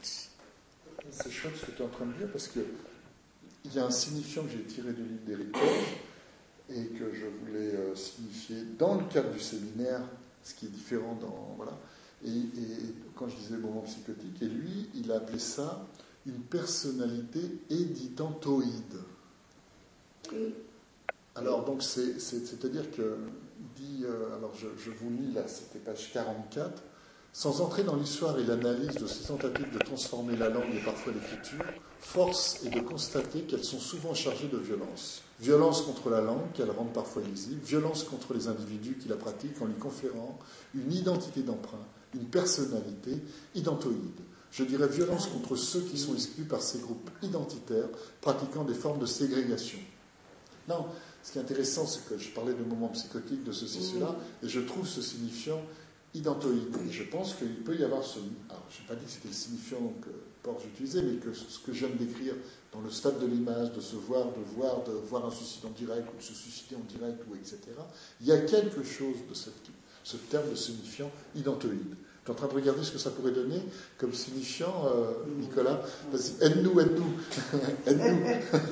C'est chouette ce que tu es en train de dire parce que il y a un signifiant que j'ai tiré du livre d'Éric et que je voulais signifier dans le cadre du séminaire, ce qui est différent dans... Voilà. Et quand je disais moment psychotique, et lui, il a appelé ça une personnalité éditantoïde. Oui. Alors, donc, c'est-à-dire que, dit, alors je vous lis là, c'était page 44, sans entrer dans l'histoire et l'analyse de ces tentatives de transformer la langue et parfois l'écriture, force est de constater qu'elles sont souvent chargées de violence. Violence contre la langue, qu'elles rendent parfois illisible, violence contre les individus qui la pratiquent en lui conférant une identité d'emprunt, une personnalité identoïde. Je dirais violence contre ceux qui sont exclus par ces groupes identitaires pratiquant des formes de ségrégation. Non, ce qui est intéressant, c'est que je parlais de moments psychotiques, de ceci, cela, et je trouve ce signifiant identoïde. Et je pense qu'il peut y avoir ce... Alors, je n'ai pas dit que c'était le signifiant que Porges utilisait, mais que ce que je viens de décrire dans le stade de l'image, de se voir, de voir un suicide en direct, ou de se suicider en direct, ou etc., il y a quelque chose de ce terme de signifiant identoïde. Tu es en train de regarder ce que ça pourrait donner comme signifiant, Nicolas. Vas-y, aide-nous. Aide-nous.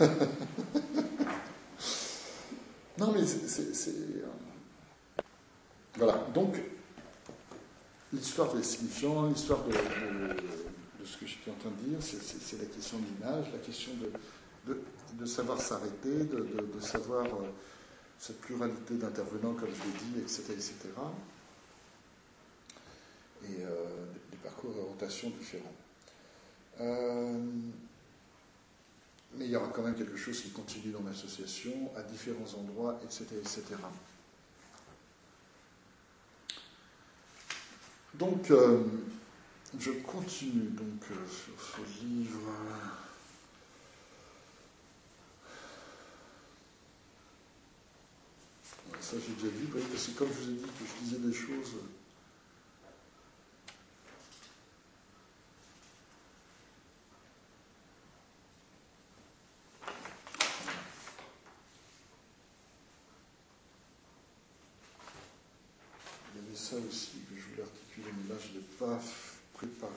Non, mais c'est... Voilà, donc... L'histoire des signifiants, l'histoire de ce que j'étais en train de dire, c'est la question de l'image, la question de savoir s'arrêter, de savoir cette pluralité d'intervenants, comme je l'ai dit, etc. Et des parcours de rotation différents. Mais il y aura quand même quelque chose qui continue dans l'association, à différents endroits, etc. etc. Donc, je continue donc, sur ce livre. Ça, j'ai déjà dit, parce que comme je vous ai dit que je disais des choses. Il y avait ça aussi que je voulais articuler, mais là, je ne l'ai pas préparé.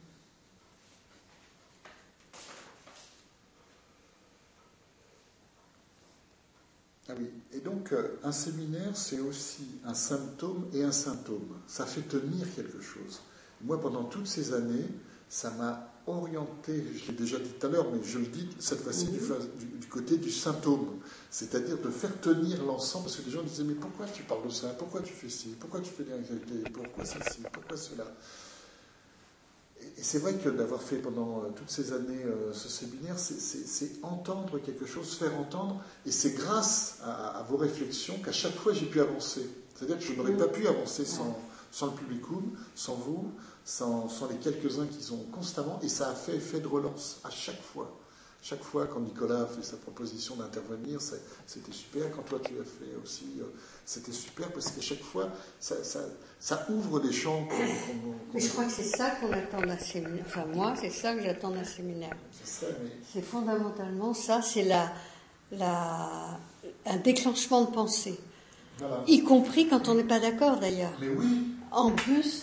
Ah oui, et donc un séminaire, c'est aussi un symptôme et un symptôme. Ça fait tenir quelque chose. Moi, pendant toutes ces années, ça m'a orienté, je l'ai déjà dit tout à l'heure, mais je le dis cette fois-ci du côté du symptôme. C'est-à-dire de faire tenir l'ensemble, parce que les gens disaient, mais pourquoi tu parles de ça? Pourquoi tu fais ci? Pourquoi tu fais des activités? Pourquoi ceci? Pourquoi cela? Et c'est vrai que d'avoir fait pendant toutes ces années ce séminaire, c'est entendre quelque chose, faire entendre, et c'est grâce à vos réflexions qu'à chaque fois j'ai pu avancer. C'est-à-dire que je n'aurais pas pu avancer sans le publicum, sans vous, sans les quelques-uns qui ont constamment, et ça a fait effet de relance à chaque fois. Chaque fois, quand Nicolas a fait sa proposition d'intervenir, c'était super. Quand toi, tu l'as fait aussi, c'était super, parce qu'à chaque fois, ça ouvre des champs. Mais je crois que c'est ça qu'on attend d'un séminaire. Enfin, moi, c'est ça que j'attends d'un séminaire. C'est fondamentalement ça, c'est un déclenchement de pensée. Voilà. Y compris quand on n'est pas d'accord, d'ailleurs. Mais oui. En plus,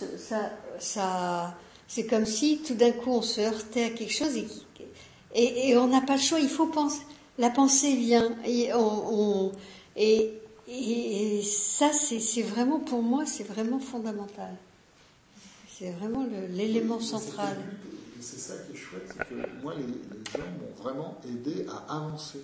c'est comme si, tout d'un coup, on se heurtait à quelque chose et on n'a pas le choix, il faut penser. La pensée vient. Et ça, c'est vraiment, pour moi, c'est vraiment fondamental. C'est vraiment l'élément central. C'est ça qui est chouette, c'est que moi, les gens m'ont vraiment aidé à avancer.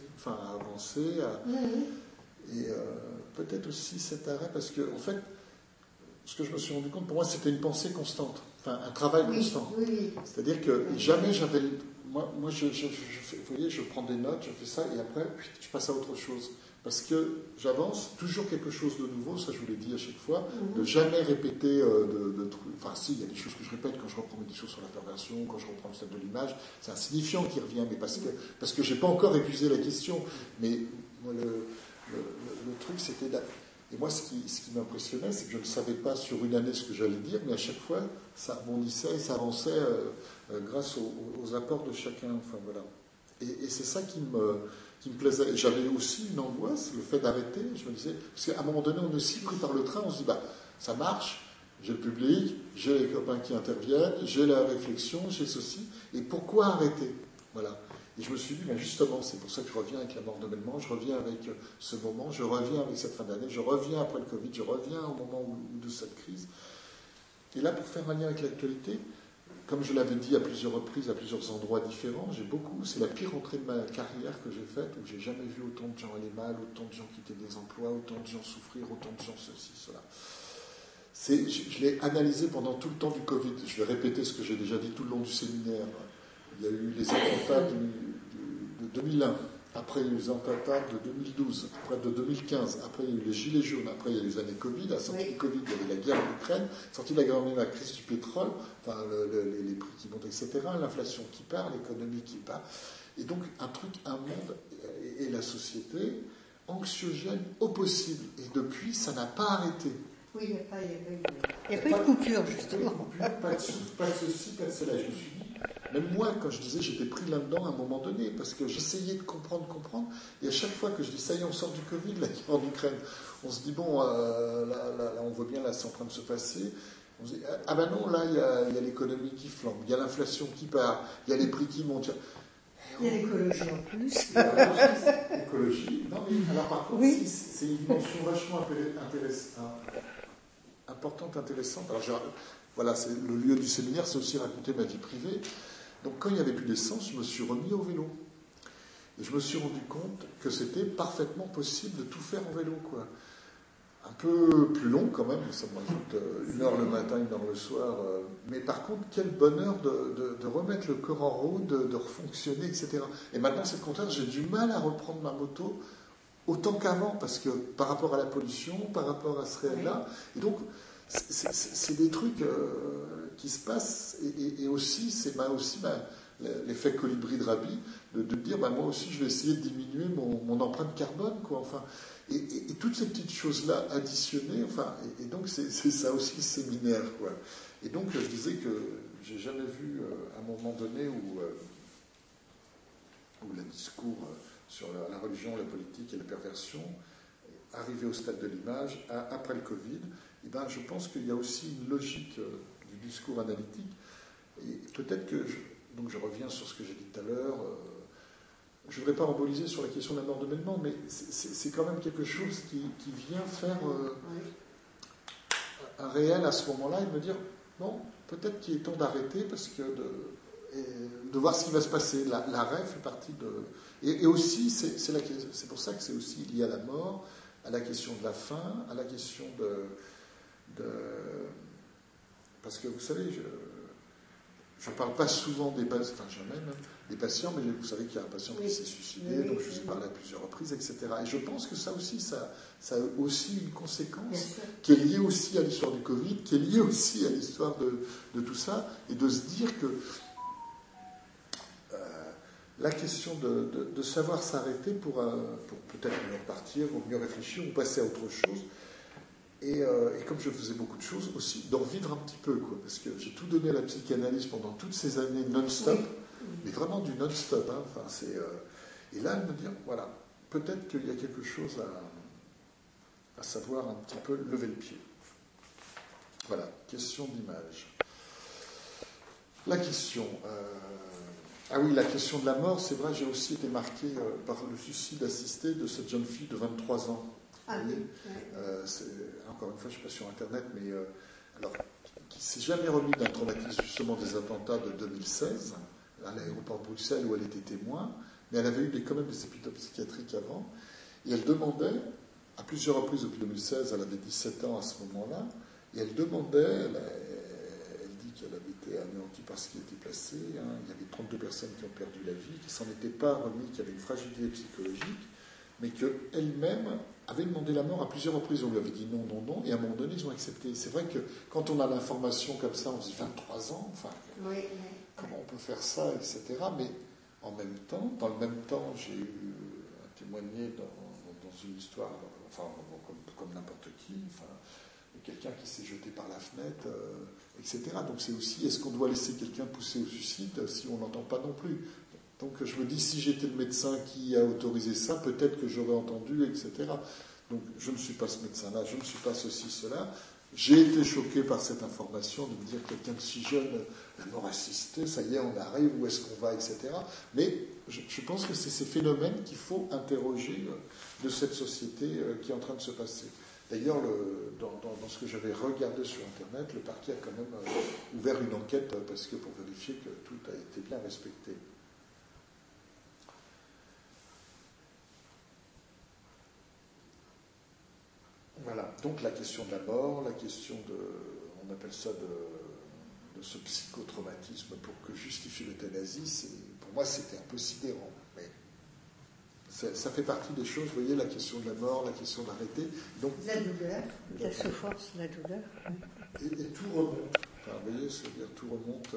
Et peut-être aussi cet arrêt, parce que, en fait, ce que je me suis rendu compte, pour moi, c'était une pensée constante, enfin, un travail constant. Oui. C'est-à-dire que jamais j'avais... Moi vous voyez, je prends des notes, je fais ça, et après, je passe à autre chose. Parce que j'avance, toujours quelque chose de nouveau, ça je vous l'ai dit à chaque fois, de jamais répéter de trucs. Enfin, si, il y a des choses que je répète quand je reprends mes discours sur la perversion, quand je reprends le stade de l'image, c'est un signifiant qui revient, mais parce que je n'ai pas encore épuisé la question. Mais moi, le truc, c'était là. Et moi, ce qui m'impressionnait, c'est que je ne savais pas sur une année ce que j'allais dire, mais à chaque fois, ça rebondissait et ça avançait grâce aux apports de chacun. Enfin, voilà. Et c'est ça qui me plaisait. Et j'avais aussi une angoisse, le fait d'arrêter. Je me disais, parce qu'à un moment donné, on est si pris par le train, on se dit, ça marche, j'ai le public, j'ai les copains qui interviennent, j'ai la réflexion, j'ai ceci, et pourquoi arrêter? Voilà. Et je me suis dit, justement, c'est pour ça que je reviens avec la mort de Belmont, je reviens avec ce moment, je reviens avec cette fin d'année, je reviens après le Covid, je reviens au moment de cette crise. Et là, pour faire un lien avec l'actualité, comme je l'avais dit à plusieurs reprises, à plusieurs endroits différents, c'est la pire rentrée de ma carrière que j'ai faite, où j'ai jamais vu autant de gens aller mal, autant de gens quitter des emplois, autant de gens souffrir, autant de gens ceci, cela. Je l'ai analysé pendant tout le temps du Covid. Je vais répéter ce que j'ai déjà dit tout le long du séminaire. Il y a eu les attentats de 2001, après il y a eu les attentats de 2012, après de 2015, après il y a eu les gilets jaunes, après il y a eu les années Covid, à la sortie du Covid, il y avait la guerre en Ukraine, sortie de la guerre en Ukraine, la crise du pétrole, enfin, les prix qui montent, etc., l'inflation qui part, l'économie qui part, et donc un monde et la société anxiogène au possible, et depuis ça n'a pas arrêté. Oui, il n'y a pas eu de coupure, justement. Pas de souffle, pas de ceci, pas de cela. Je me suis dit, même moi, quand je disais, j'étais pris là-dedans à un moment donné, parce que j'essayais de comprendre, et à chaque fois que je dis, ça y est, on sort du Covid, la guerre en Ukraine, on se dit, bon, là, on voit bien, là, c'est en train de se passer. On se dit, ah ben non, là, il y a l'économie qui flambe, il y a l'inflation qui part, il y a les prix qui montent. Il y a l'écologie en plus. L'écologie, non, mais alors par contre, c'est une dimension vachement importante, intéressante. Alors, voilà, c'est le lieu du séminaire, c'est aussi raconter ma vie privée. Donc, quand il n'y avait plus d'essence, je me suis remis au vélo. Et je me suis rendu compte que c'était parfaitement possible de tout faire en vélo, quoi. un peu plus long quand même, ça me rajoute 1 heure le matin, 1 heure le soir. Mais par contre, quel bonheur de remettre le corps en route, de refonctionner, etc. Et maintenant, c'est le contraire, j'ai du mal à reprendre ma moto autant qu'avant, parce que par rapport à la pollution, par rapport à ce réel-là. Et donc, c'est des trucs qui se passent, et aussi, c'est l'effet colibri de Rabi, de dire, moi aussi, je vais essayer de diminuer mon empreinte carbone, quoi, enfin. Et toutes ces petites choses-là additionnées, enfin, et donc c'est ça aussi le séminaire, quoi. Et donc je disais que j'ai jamais vu un moment donné où le discours sur la religion, la politique et la perversion arrivé au stade de l'image après le Covid. Et ben, je pense qu'il y a aussi une logique du discours analytique. Et peut-être que donc je reviens sur ce que j'ai dit tout à l'heure. Je ne voudrais pas emboliser sur la question de la mort de Melman, mais c'est quand même quelque chose qui vient faire un réel à ce moment-là et de me dire, non, peut-être qu'il est temps d'arrêter parce que de voir ce qui va se passer. L'arrêt fait partie de... Et aussi, c'est pour ça que c'est aussi lié à la mort, à la question de la faim, à la question de... Parce que vous savez, je ne parle pas souvent des patients, enfin jamais même, des patients, mais vous savez qu'il y a un patient qui s'est suicidé, donc je vous ai parlé à plusieurs reprises, etc. Et je pense que ça aussi, ça a aussi une conséquence qui est liée aussi à l'histoire du Covid, qui est liée aussi à l'histoire de tout ça, et de se dire que la question de savoir s'arrêter pour peut-être mieux repartir, ou mieux réfléchir, ou passer à autre chose. Et comme je faisais beaucoup de choses, aussi d'en vivre un petit peu, quoi, parce que j'ai tout donné à la psychanalyse pendant toutes ces années non-stop, mais vraiment du non-stop. Hein, enfin, et là, de me dire, voilà, peut-être qu'il y a quelque chose à savoir un petit peu lever le pied. Voilà, question d'image. La question... Ah oui, la question de la mort, c'est vrai, j'ai aussi été marqué par le suicide assisté de cette jeune fille de 23 ans. Ah oui. Encore une fois, je ne suis pas sur Internet, mais alors, qui ne s'est jamais remis d'un traumatisme justement des attentats de 2016 à l'aéroport de Bruxelles où elle était témoin, mais elle avait eu quand même des épisodes psychiatriques avant, et elle demandait, à plusieurs reprises depuis 2016, elle avait 17 ans à ce moment-là, et elle demandait, elle dit qu'elle avait été anéantie par ce qui était placé, hein, il y avait 32 personnes qui ont perdu la vie, qui ne s'en étaient pas remis, qui avaient une fragilité psychologique, mais qu'elle-même avait demandé la mort à plusieurs reprises. On lui avait dit non, non, non, et à un moment donné, ils ont accepté. C'est vrai que quand on a l'information comme ça, on se dit 23 ans, enfin, comment on peut faire ça, etc. Mais en même temps, dans le même temps, j'ai eu à témoigner dans une histoire, enfin, comme n'importe qui, enfin, quelqu'un qui s'est jeté par la fenêtre, etc. Donc c'est aussi, est-ce qu'on doit laisser quelqu'un pousser au suicide si on n'entend pas non plus ? Donc je me dis, si j'étais le médecin qui a autorisé ça, peut-être que j'aurais entendu, etc. Donc je ne suis pas ce médecin-là, je ne suis pas ceci, cela. J'ai été choqué par cette information de me dire quelqu'un de si jeune, la mort assistée, ça y est, on arrive, où est-ce qu'on va, etc. Mais je pense que c'est ces phénomènes qu'il faut interroger de cette société qui est en train de se passer. D'ailleurs, dans ce que j'avais regardé sur Internet, le parquet a quand même ouvert une enquête parce que pour vérifier que tout a été bien respecté. Voilà, donc la question de la mort, la question on appelle ça de ce psychotraumatisme pour que justifie l'euthanasie, pour moi c'était un peu sidérant, mais ça fait partie des choses, vous voyez, la question de la mort, la question d'arrêter. Donc, la douleur, la souffrance, la douleur. Et tout remonte, enfin, vous voyez, c'est-à-dire tout remonte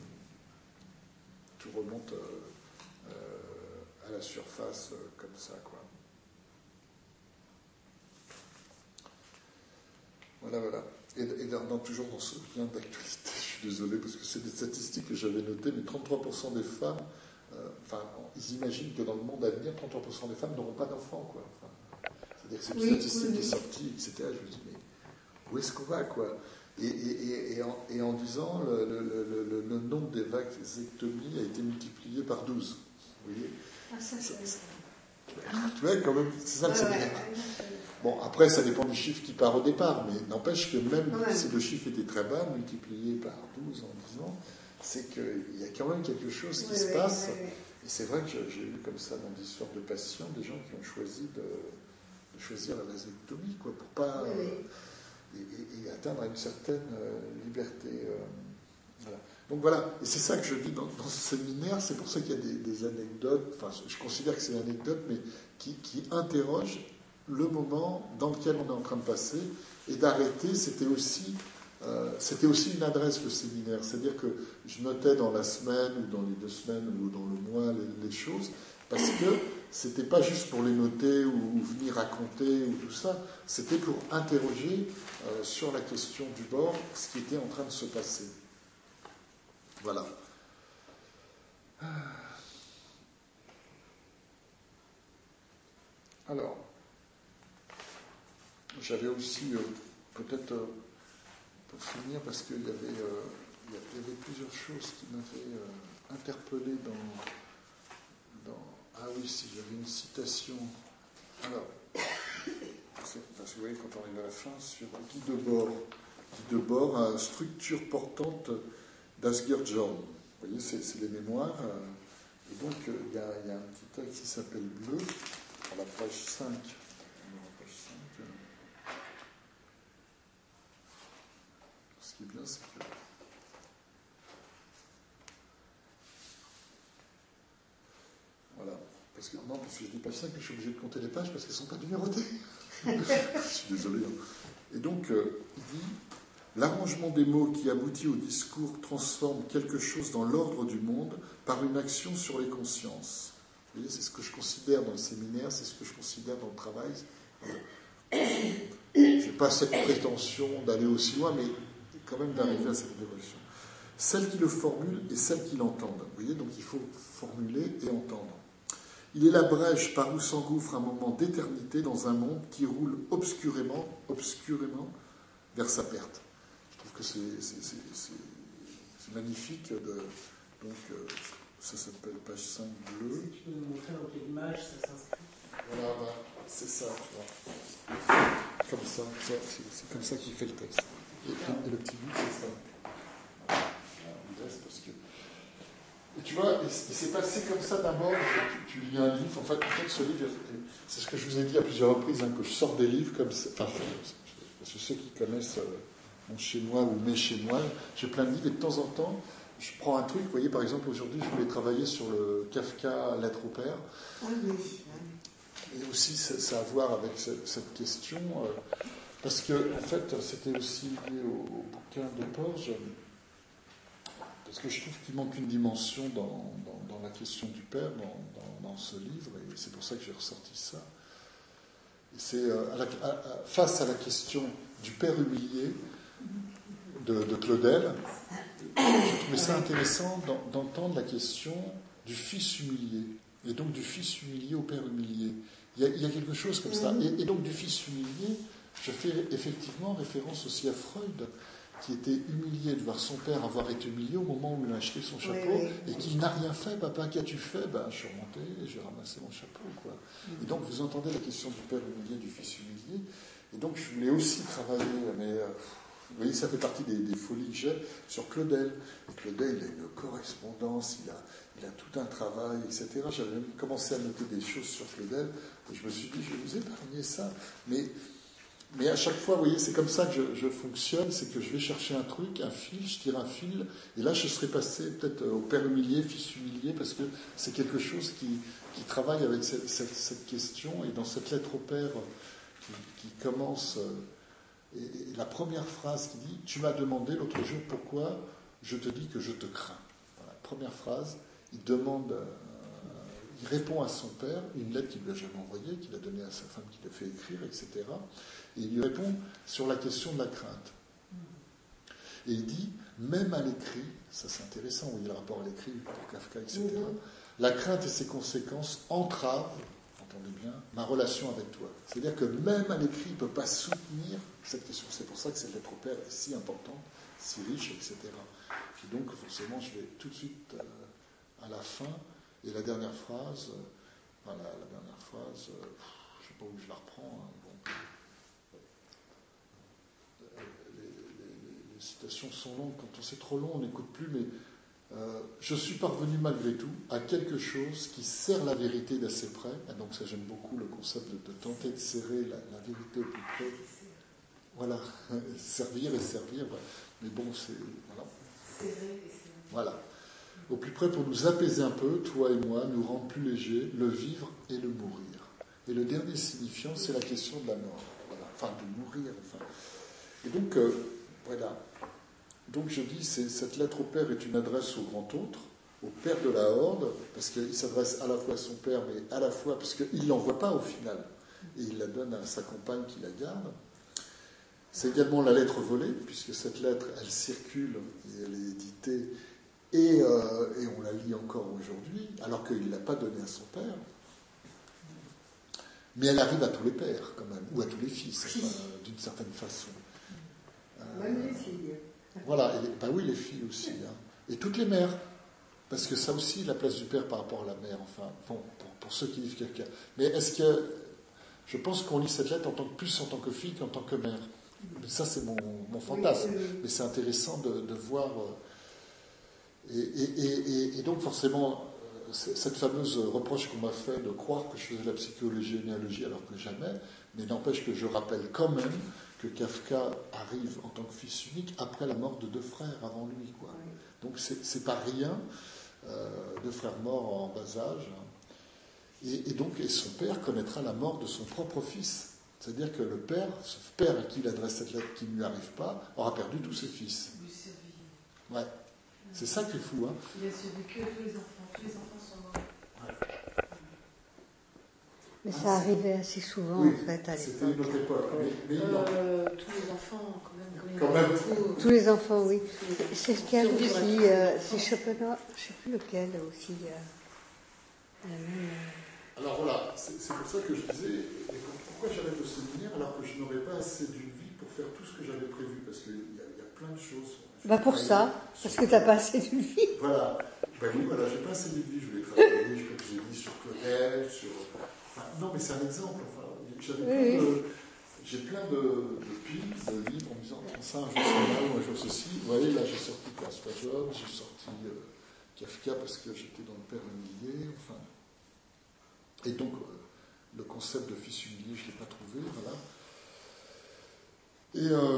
à la surface comme ça, quoi. Voilà. Et toujours dans ce lien d'actualité, je suis désolé parce que c'est des statistiques que j'avais notées, mais 33% des femmes, ils imaginent que dans le monde à venir, 33% des femmes n'auront pas d'enfants, quoi. Enfin, c'est-à-dire que c'est une statistique qui est sortie, etc. Je me dis, mais où est-ce qu'on va, quoi ? Et en disant, le nombre des vasectomies a été multiplié par 12. Vous voyez ? Tu vois, quand même, c'est ça le séminaire. Bon, après, ça dépend du chiffre qui part au départ, mais n'empêche que même si le chiffre était très bas, multiplié par 12 en 10 ans, c'est qu'il y a quand même quelque chose qui se passe. Et c'est vrai que j'ai eu comme ça dans des histoires de patients, des gens qui ont choisi choisir la vasectomie, quoi, pour pas et atteindre une certaine liberté. Voilà. Donc voilà, et c'est ça que je dis dans ce séminaire, c'est pour ça qu'il y a des anecdotes, enfin je considère que c'est une anecdote, mais qui interrogent le moment dans lequel on est en train de passer, et d'arrêter, c'était aussi une adresse, le séminaire, c'est-à-dire que je notais dans la semaine, ou dans les 2 semaines, ou dans le mois, les choses, parce que c'était pas juste pour les noter, ou venir raconter, ou tout ça, c'était pour interroger sur la question du bord, ce qui était en train de se passer. Voilà. Alors, j'avais aussi, peut-être, pour finir, parce qu'il y avait plusieurs choses qui m'avaient interpellé dans... Ah oui, si, j'avais une citation. Alors, parce que vous voyez, quand on arrive à la fin, sur Guy Debord, structure portante d'Asger-Jorn. Vous voyez, c'est les mémoires. Et donc, il y a un petit texte qui s'appelle Bleu, à la page 5. Ce qui est bien, c'est que... Voilà. Parce que je dis page 5, mais je suis obligé de compter les pages parce qu'elles ne sont pas numérotées. Je suis désolé. Et donc, il dit... L'arrangement des mots qui aboutit au discours transforme quelque chose dans l'ordre du monde par une action sur les consciences. Vous voyez, c'est ce que je considère dans le séminaire, c'est ce que je considère dans le travail. Je n'ai pas cette prétention d'aller aussi loin, mais quand même d'arriver à cette évolution. Celle qui le formule et celle qui l'entendent. Vous voyez, donc il faut formuler et entendre. Il est la brèche par où s'engouffre un moment d'éternité dans un monde qui roule obscurément vers sa perte. Que c'est magnifique. Donc, ça s'appelle page 5 bleue. Tu peux nous montrer dans quelle image ça s'inscrit? Voilà, c'est ça, tu vois. Comme ça, c'est comme ça qu'il fait le texte. Et le petit bout, c'est ça. Voilà, on laisse parce que... Et tu vois, et c'est passé comme ça d'abord. Tu lis un livre. En fait, ce livre, c'est ce que je vous ai dit à plusieurs reprises, hein, que je sors des livres comme ça. Enfin, parce que ceux qui connaissent... mon chez-moi ou mes chez-moi, j'ai plein de livres et de temps en temps, je prends un truc. Vous voyez, par exemple, aujourd'hui, je voulais travailler sur le Kafka Lettre au Père. Et aussi, ça a à voir avec cette question, parce que, en fait, c'était aussi lié au bouquin de Porges, parce que je trouve qu'il manque une dimension dans la question du Père, dans ce livre, et c'est pour ça que j'ai ressorti ça. Et c'est face à la question du Père humilié, de Claudel, je trouvais ça intéressant d'entendre la question du fils humilié, et donc du fils humilié au père humilié. Il y a quelque chose comme ça. Et donc du fils humilié, je fais effectivement référence aussi à Freud, qui était humilié de voir son père avoir été humilié au moment où il a acheté son chapeau, et qui n'a rien fait. Papa, qu'as-tu fait? Je suis remonté, j'ai ramassé mon chapeau, quoi. Et donc vous entendez la question du père humilié, du fils humilié, et donc je voulais aussi travailler, mais... vous voyez, ça fait partie des folies que j'ai sur Claudel. Et Claudel, il a une correspondance, il a tout un travail, etc. J'avais même commencé à noter des choses sur Claudel, et je me suis dit, je vais vous épargner ça. Mais à chaque fois, vous voyez, c'est comme ça que je fonctionne, c'est que je vais chercher un truc, un fil, je tire un fil, et là, je serais passé peut-être au père humilié, fils humilié, parce que c'est quelque chose qui travaille avec cette question, et dans cette lettre au père qui commence... Et la première phrase qui dit « Tu m'as demandé l'autre jour pourquoi je te dis que je te crains ». Voilà, première phrase, il répond à son père, une lettre qu'il ne lui a jamais envoyée, qu'il a donnée à sa femme, qu'il a fait écrire, etc. Et il lui répond sur la question de la crainte. Et il dit « Même à l'écrit », ça c'est intéressant, vous voyez le rapport à l'écrit pour Kafka, etc. « La crainte et ses conséquences entravent, entendez bien, ma relation avec toi. » C'est-à-dire que même à l'écrit, il ne peut pas soutenir cette question. C'est pour ça que cette lettre au père est si importante, si riche, etc. Puis donc, forcément, je vais tout de suite à la fin, et la dernière phrase, je ne sais pas où je la reprends, hein, bon. Les citations sont longues, quand c'est trop long, on n'écoute plus, mais Je suis parvenu malgré tout à quelque chose qui sert la vérité d'assez près. Et donc ça, j'aime beaucoup le concept de tenter de serrer la vérité au plus près. Voilà, servir et servir. Voilà. Mais bon, c'est... Voilà. Voilà. Au plus près pour nous apaiser un peu, toi et moi, nous rendre plus légers, le vivre et le mourir. Et le dernier signifiant, c'est la question de la mort. Voilà. Enfin, de mourir. Enfin. Et donc, voilà. Donc je dis, cette lettre au Père est une adresse au grand autre, au Père de la Horde, parce qu'il s'adresse à la fois à son Père, mais à la fois, parce qu'il ne l'envoie pas au final, et il la donne à sa compagne qui la garde. C'est également la lettre volée, puisque cette lettre, elle circule, et elle est éditée, et on la lit encore aujourd'hui, alors qu'il ne l'a pas donnée à son Père. Mais elle arrive à tous les pères, quand même, ou à tous les fils, enfin, d'une certaine façon. Même les filles. Voilà, oui, les filles aussi. Hein. Et toutes les mères. Parce que ça aussi, la place du père par rapport à la mère, enfin, bon, pour ceux qui vivent quelqu'un. Mais est-ce que. Je pense qu'on lit cette lettre plus en tant que fille qu'en tant que mère. Mais ça, c'est mon fantasme. Oui. Mais c'est intéressant de voir. Et donc, forcément, cette fameuse reproche qu'on m'a fait de croire que je faisais de la psychologie et généalogie alors que jamais, mais n'empêche que je rappelle quand même que Kafka arrive en tant que fils unique après la mort de 2 frères avant lui, quoi. Oui. Donc c'est pas rien, 2 frères morts en bas âge. Et son père connaîtra la mort de son propre fils. C'est-à-dire que ce père à qui il adresse cette lettre qui ne lui arrive pas, aura perdu tous ses fils. Ouais. C'est ça qui est fou, hein. Il a survécu à tous les enfants. Tous les enfants sont morts. Ouais. Mais ça arrivait assez souvent, oui, en fait, à l'époque. C'était une autre époque. Mais tous les enfants, quand même. Tous les enfants, oui. C'est lequel aussi, c'est Schopenhauer, je ne sais plus lequel aussi. Alors voilà, c'est pour ça que je disais, pourquoi j'arrête le séminaire alors que je n'aurais pas assez d'une vie pour faire tout ce que j'avais prévu, parce qu'il y a plein de choses. Pour ça, parce que tu n'as pas assez d'une vie. Voilà, oui, voilà, j'ai pas assez d'une vie, je voulais travailler, comme j'ai dit, sur Claudel, sur... Enfin, non, mais c'est un exemple, enfin, j'ai plein de piles, de livres en me disant, ça, un jour c'est là, ou un jour ceci. Vous voyez, là, j'ai sorti Persuasion, j'ai sorti Kafka parce que j'étais dans le Père humilié, enfin... Et donc, le concept de fils humilié, je ne l'ai pas trouvé, voilà. Et...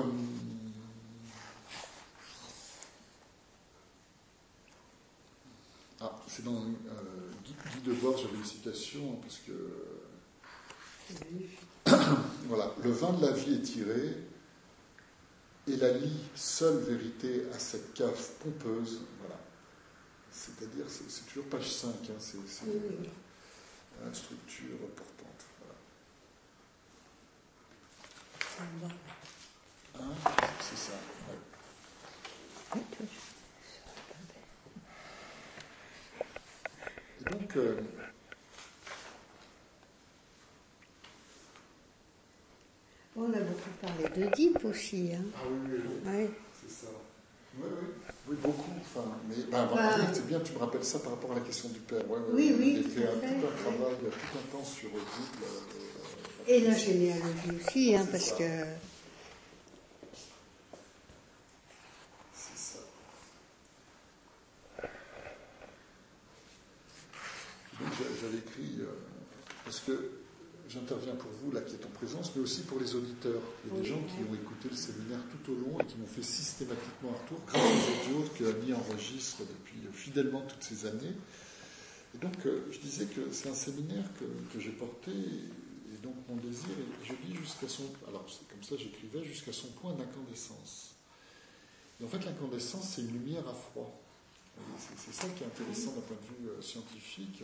c'est dans Guy Debord, j'avais une citation, parce que... Voilà, le vin de la vie est tiré, et la lie seule vérité à cette cave pompeuse, voilà. C'est-à-dire, c'est toujours page 5, hein, c'est une structure portante, voilà. Hein, c'est ça, ouais. Et donc... on a beaucoup parlé d'Oedipe aussi. Hein. Ah oui, ouais. C'est ça. Oui, beaucoup. Enfin, mais c'est bien, tu me rappelles ça par rapport à la question du père. Oui. J'ai fait tout un travail, tout un temps sur Oedipe. Et la généalogie aussi, hein, parce ça. que... C'est ça. Donc j'avais écrit, parce que j'interviens pour vous, là, qui êtes en présence, mais aussi pour les auditeurs. Il y a des gens qui ont écouté le séminaire tout au long et qui m'ont fait systématiquement un retour grâce aux audios que Annie enregistre depuis fidèlement toutes ces années. Et donc, je disais que c'est un séminaire que j'ai porté, et donc mon désir, je dis jusqu'à son... Alors, c'est comme ça j'écrivais, jusqu'à son point d'incandescence. Et en fait, l'incandescence, c'est une lumière à froid. C'est ça qui est intéressant d'un point de vue scientifique.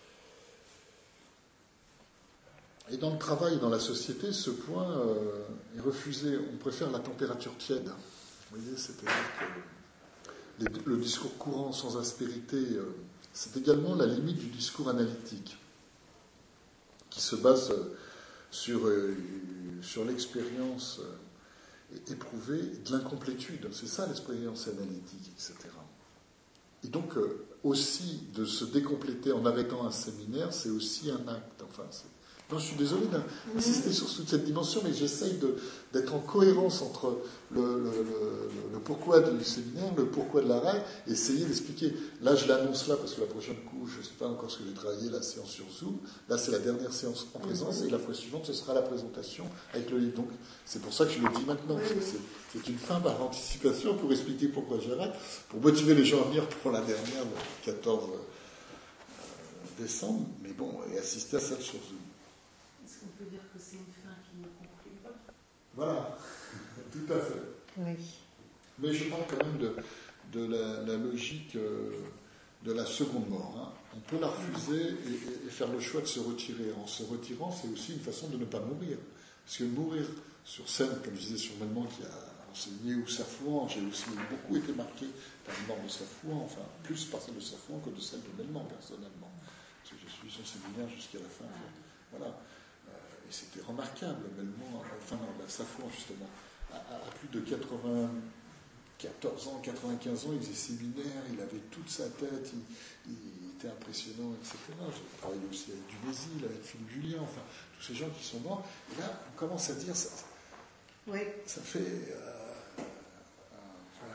Et dans le travail, dans la société, ce point est refusé. On préfère la température tiède. Vous voyez, c'est-à-dire que le discours courant sans aspérité, c'est également la limite du discours analytique, qui se base sur l'expérience éprouvée de l'incomplétude. C'est ça l'expérience analytique, etc. Et donc, aussi, de se décompléter en arrêtant un séminaire, c'est aussi un acte. Enfin, Non, je suis désolé d'insister sur toute cette dimension, mais j'essaye d'être en cohérence entre le pourquoi du séminaire, le pourquoi de l'arrêt, et essayer d'expliquer. Là, je l'annonce là, parce que la prochaine coup, je ne sais pas encore ce que j'ai travaillé, la séance sur Zoom. Là, c'est la dernière séance en présence, et la fois suivante, ce sera la présentation avec le livre. Donc, c'est pour ça que je le dis maintenant. C'est une fin par anticipation pour expliquer pourquoi j'arrête, pour motiver les gens à venir pour la dernière, le 14 décembre, mais bon, et assister à celle sur Zoom. Est-ce qu'on peut dire que c'est une fin qui ne conclut pas? Voilà, tout à fait. Oui. Mais je parle quand même de la logique de la seconde mort. Hein. On peut la refuser et faire le choix de se retirer. En se retirant, c'est aussi une façon de ne pas mourir. Parce que mourir sur scène, comme je disais sur Melman qui a enseigné, ou Safouan, j'ai aussi beaucoup été marqué par la mort de Safouan, enfin plus par celle de Safouan que de celle de Melman, personnellement. Parce que j'ai suivi son séminaire jusqu'à la fin. Voilà. Et c'était remarquable, Melman, enfin non, Safouan justement, à plus de 94 ans, 95 ans, il faisait séminaire, il avait toute sa tête, il était impressionnant, etc. J'ai travaillé aussi avec Dumézil, avec Philippe Julien, enfin, tous ces gens qui sont morts. Et là, on commence à dire, ça fait... voilà.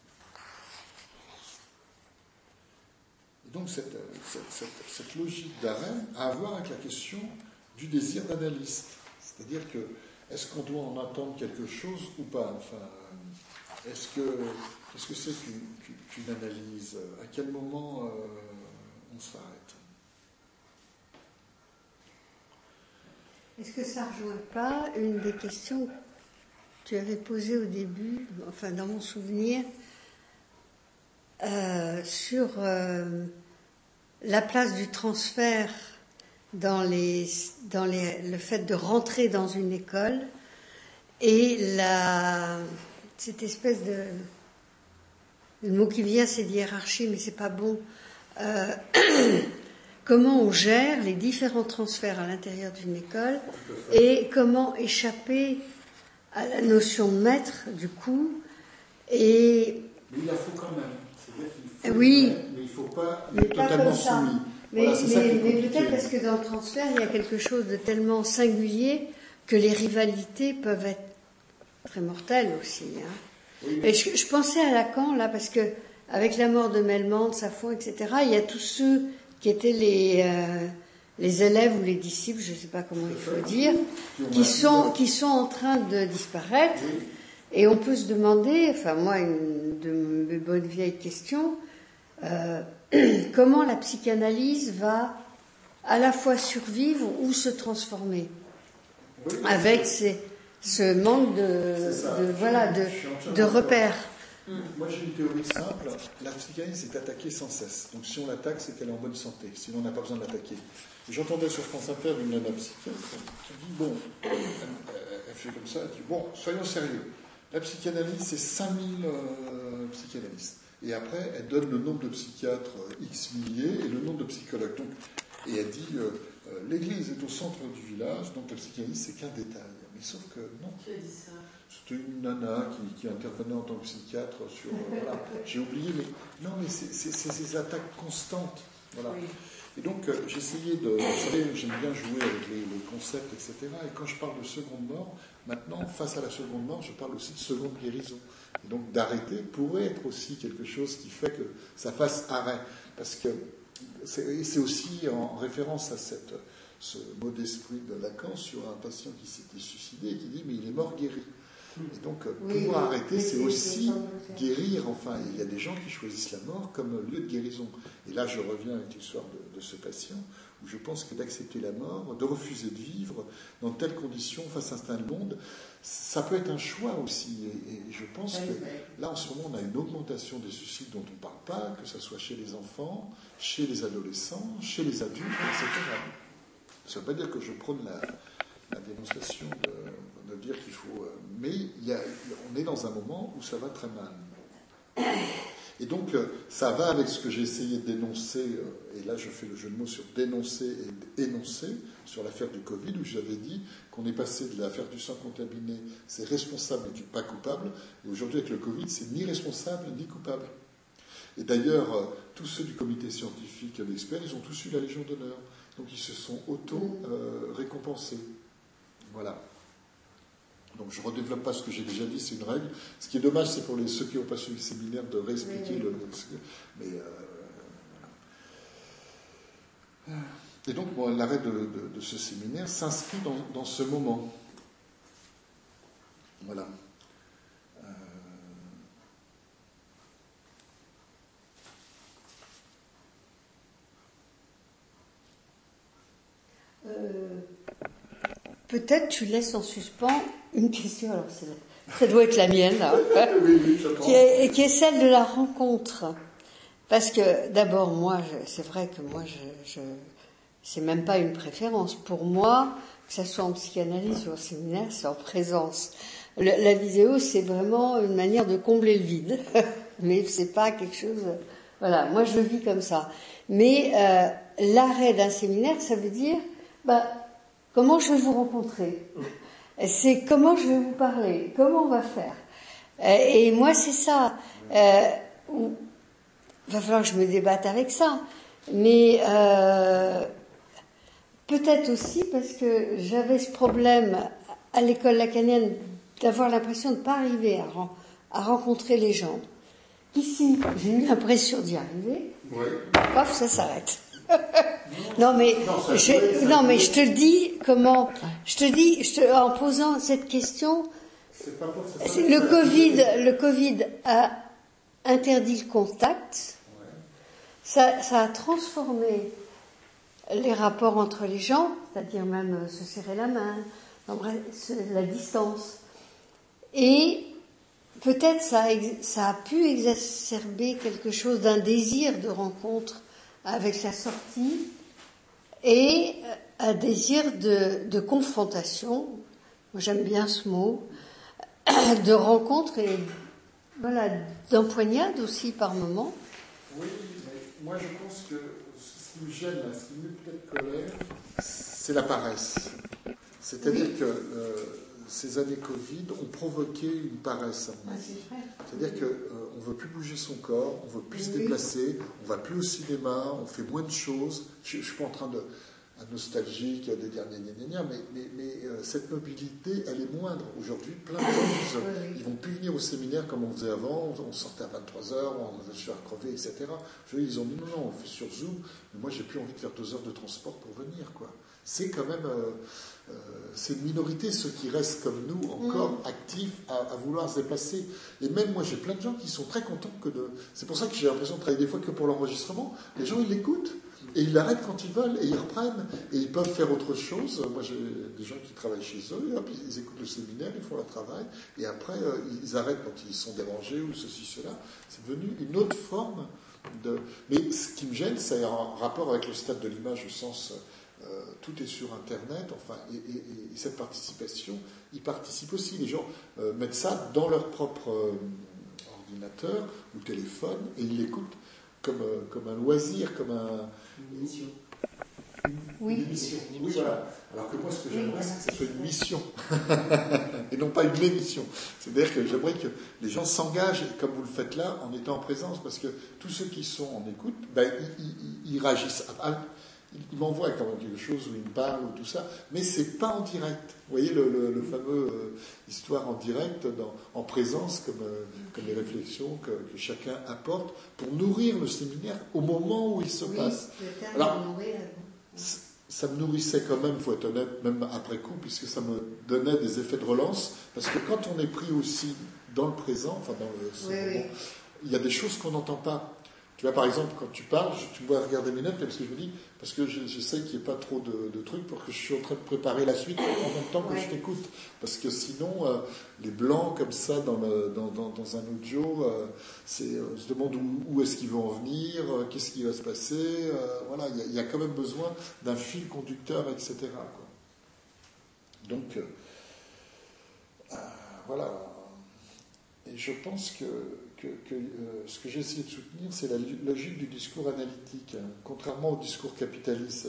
Et donc, cette logique d'arrêt a à voir avec la question du désir d'analyste. C'est-à-dire que, est-ce qu'on doit en attendre quelque chose ou pas? Enfin, qu'est-ce que c'est qu'une analyse? À quel moment on s'arrête? Est-ce que ça ne rejoint pas une des questions que tu avais posées au début, enfin dans mon souvenir, sur la place du transfert dans le fait de rentrer dans une école et cette espèce de... Le mot qui vient, c'est d'hiérarchie, mais c'est pas bon. Comment on gère les différents transferts à l'intérieur d'une école et comment échapper à la notion de maître, du coup. Et... Mais il la faut quand même. C'est-à-dire qu'il faut oui, mais il ne faut pas mais être pas totalement comme ça. soumis. Mais, Voilà, c'est ça qui est mais compliqué. peut-être parce que dans le transfert, il y a quelque chose de tellement singulier que les rivalités peuvent être très mortelles aussi. Hein. Oui, Et je pensais à Lacan, là, parce que avec la mort de Melman, de Safouan, etc., il y a tous ceux qui étaient les élèves ou les disciples, je ne sais pas comment il faut dire, qui sont en train de disparaître. oui. Et on peut se demander, enfin moi, une de mes bonnes vieilles questions, comment la psychanalyse va à la fois survivre ou se transformer Oui, avec ce manque de repères. Moi j'ai une théorie simple, la psychanalyse est attaquée sans cesse. Donc si on l'attaque, c'est qu'elle est en bonne santé, sinon on n'a pas besoin de l'attaquer. J'entendais sur France Inter une nana psychiatre qui dit, bon, elle fait comme ça, elle dit, bon, soyons sérieux, la psychanalyse c'est 5000 psychanalystes. Et après, elle donne le nombre de psychiatres X milliers et le nombre de psychologues. Donc, et elle dit, l'église est au centre du village, donc la psychanalyse c'est qu'un détail. Mais sauf que non. Qui a dit ça? C'était une nana qui intervenait en tant que psychiatre sur... voilà, j'ai oublié, mais non, mais c'est ces attaques constantes. Voilà. Oui. Et donc, j'essayais de... Vous savez, j'aime bien jouer avec les concepts, etc. Et quand je parle de seconde mort, maintenant, face à la seconde mort, je parle aussi de seconde guérison. Et donc, d'arrêter pourrait être aussi quelque chose qui fait que ça fasse arrêt. Parce que c'est aussi en référence à ce mot d'esprit de Lacan sur un patient qui s'était suicidé et qui dit « mais il est mort guéri ». Et donc, pouvoir arrêter, c'est aussi guérir. Enfin, il y a des gens qui choisissent la mort comme lieu de guérison. Et là, je reviens avec l'histoire de ce patient, où je pense que d'accepter la mort, de refuser de vivre dans telles conditions face à un monde, ça peut être un choix aussi. Et je pense que là, en ce moment, on a une augmentation des suicides dont on ne parle pas, que ce soit chez les enfants, chez les adolescents, chez les adultes, etc. Ça ne veut pas dire que je prône la dénonciation de dire qu'il faut... mais on est dans un moment où ça va très mal. Et donc, ça va avec ce que j'ai essayé de dénoncer, et là je fais le jeu de mots sur dénoncer et énoncer, sur l'affaire du Covid, où j'avais dit qu'on est passé de l'affaire du sang contaminé, c'est responsable et pas coupable, et aujourd'hui avec le Covid, c'est ni responsable ni coupable. Et d'ailleurs, tous ceux du comité scientifique d'experts, ils ont tous eu la Légion d'honneur. Donc ils se sont auto-récompensés. Voilà. Donc je ne redéveloppe pas ce que j'ai déjà dit, c'est une règle. Ce qui est dommage, c'est pour ceux qui n'ont pas suivi le séminaire de réexpliquer mais voilà. Et donc l'arrêt de ce séminaire s'inscrit dans ce moment. Voilà. Peut-être tu laisses en suspens une question, alors ça doit être la mienne, là, oui, qui est celle de la rencontre. Parce que d'abord, moi, c'est vrai que moi, c'est même pas une préférence. Pour moi, que ça soit en psychanalyse ou en séminaire, c'est en présence. La vidéo, c'est vraiment une manière de combler le vide, mais c'est pas quelque chose. Voilà, moi je le vis comme ça. Mais l'arrêt d'un séminaire, ça veut dire, comment je vais vous rencontrer. C'est comment je vais vous parler, comment on va faire. Et moi, c'est ça. Il va falloir que je me débatte avec ça. Mais peut-être aussi parce que j'avais ce problème à l'école lacanienne d'avoir l'impression de ne pas arriver à rencontrer les gens. Ici, j'ai eu l'impression d'y arriver. Oui. Paf, ça s'arrête. Non mais je te le dis comment. En posant cette question. Le Covid a interdit le contact. Ouais. Ça a transformé les rapports entre les gens, c'est-à-dire même se serrer la main, la distance. Et peut-être ça a pu exacerber quelque chose d'un désir de rencontre avec la sortie et un désir de confrontation. Moi, j'aime bien ce mot, de rencontre et voilà, d'empoignade aussi par moment. Oui, mais moi je pense que ce qui me gêne, ce qui me met peut-être colère, c'est la paresse. C'est-à-dire que ces années Covid ont provoqué une paresse à mon avis. C'est-à-dire qu'on ne veut plus bouger son corps, on ne veut plus se déplacer, on ne va plus au cinéma, on fait moins de choses. Je ne suis pas en train de nostalgique, de dire mais cette mobilité, elle est moindre. Aujourd'hui, plein de gens ils vont plus venir au séminaire comme on faisait avant, on sortait à 23h, on faisait se faire crever, etc. Ils ont dit non, on le fait sur Zoom, mais moi j'ai plus envie de faire 2 heures de transport pour venir, quoi. C'est quand même c'est une minorité, ceux qui restent comme nous encore actifs à vouloir se déplacer. Et même moi j'ai plein de gens qui sont très contents c'est pour ça que j'ai l'impression de travailler des fois que pour l'enregistrement. Les gens ils l'écoutent et ils l'arrêtent quand ils veulent et ils reprennent et ils peuvent faire autre chose. Moi j'ai des gens qui travaillent chez eux, hop, ils écoutent le séminaire, ils font leur travail et après ils arrêtent quand ils sont dérangés ou ceci, cela. C'est devenu une autre forme mais ce qui me gêne, c'est en rapport avec le stade de l'image au sens tout est sur Internet, enfin, et cette participation, ils participent aussi. Les gens mettent ça dans leur propre ordinateur ou téléphone et ils l'écoutent comme un loisir, comme une émission. Oui. Une émission. Oui, voilà. Alors que moi, ce que j'aimerais, c'est que ce soit une mission et non pas une émission. C'est-à-dire que j'aimerais que les gens s'engagent, comme vous le faites là, en étant en présence, parce que tous ceux qui sont en écoute, ils réagissent. Il m'envoie quand même quelque chose où il me parle ou tout ça, mais c'est pas en direct. Vous voyez le fameux histoire en direct, en présence, comme les réflexions que chacun apporte pour nourrir le séminaire au moment où il se passe. Alors, ça me nourrissait quand même, il faut être honnête, même après coup, puisque ça me donnait des effets de relance, parce que quand on est pris aussi dans le présent, enfin dans ce moment, il y a des choses qu'on n'entend pas. Tu vois, par exemple, quand tu parles, tu me vois regarder mes notes, parce que je me dis, parce que j'essaie qu'il n'y ait pas trop de trucs pour que je suis en train de préparer la suite en même temps que je t'écoute. Parce que sinon, les blancs comme ça dans un audio, on se demande où est-ce qu'ils vont en venir, qu'est-ce qui va se passer. Voilà, il y a quand même besoin d'un fil conducteur, etc. quoi. Donc, voilà. Et je pense que ce que j'ai essayé de soutenir, c'est la logique du discours analytique, contrairement au discours capitaliste,